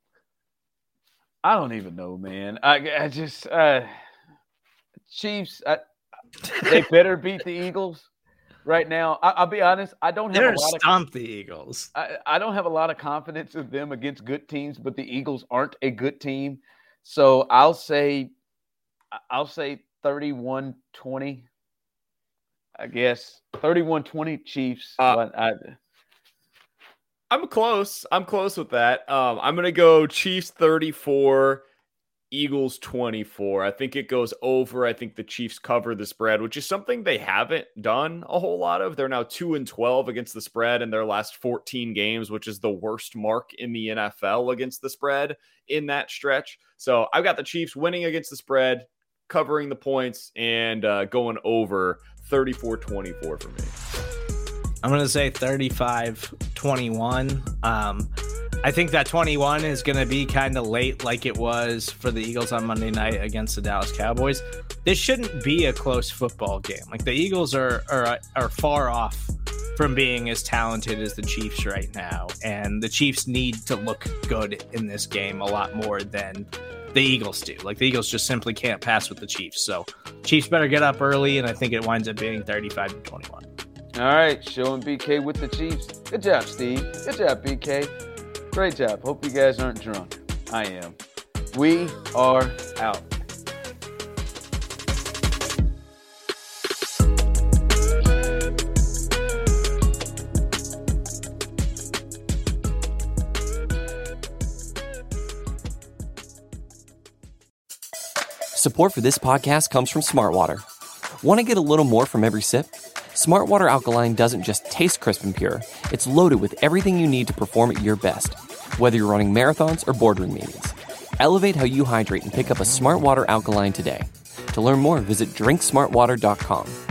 I don't even know, man. I, I just uh, Chiefs. I, they better beat the Eagles right now. I, I'll be honest. I don't have They're a lot stomp of the Eagles. I, I don't have a lot of confidence in them against good teams, but the Eagles aren't a good team. So I'll say, I'll say thirty-one twenty. I guess thirty-one twenty Chiefs. Uh, I, I'm close. I'm close with that. Um, I'm going to go Chiefs thirty-four, Eagles twenty-four. I think it goes over. I think the Chiefs cover the spread, which is something they haven't done a whole lot of. They're now two and twelve against the spread in their last fourteen games, which is the worst mark in the N F L against the spread in that stretch. So I've got the Chiefs winning against the spread, covering the points, and uh, going over thirty-four twenty-four for me. I'm going to say thirty-five twenty-one. Um, I think that twenty-one is going to be kind of late like it was for the Eagles on Monday night against the Dallas Cowboys. This shouldn't be a close football game. Like the Eagles are, are, are far off from being as talented as the Chiefs right now. And the Chiefs need to look good in this game a lot more than the Eagles do. Like the Eagles just simply can't pass with the Chiefs. So Chiefs better get up early, and I think it winds up being thirty-five to twenty-one. All right, showing B K with the Chiefs. Good job, Steve. Good job, B K. Great job. Hope you guys aren't drunk. I am. We are out. Support for this podcast comes from Smartwater. Want to get a little more from every sip? Smartwater Alkaline doesn't just taste crisp and pure, it's loaded with everything you need to perform at your best, whether you're running marathons or boardroom meetings. Elevate how you hydrate and pick up a Smartwater Alkaline today. To learn more, visit drink smart water dot com.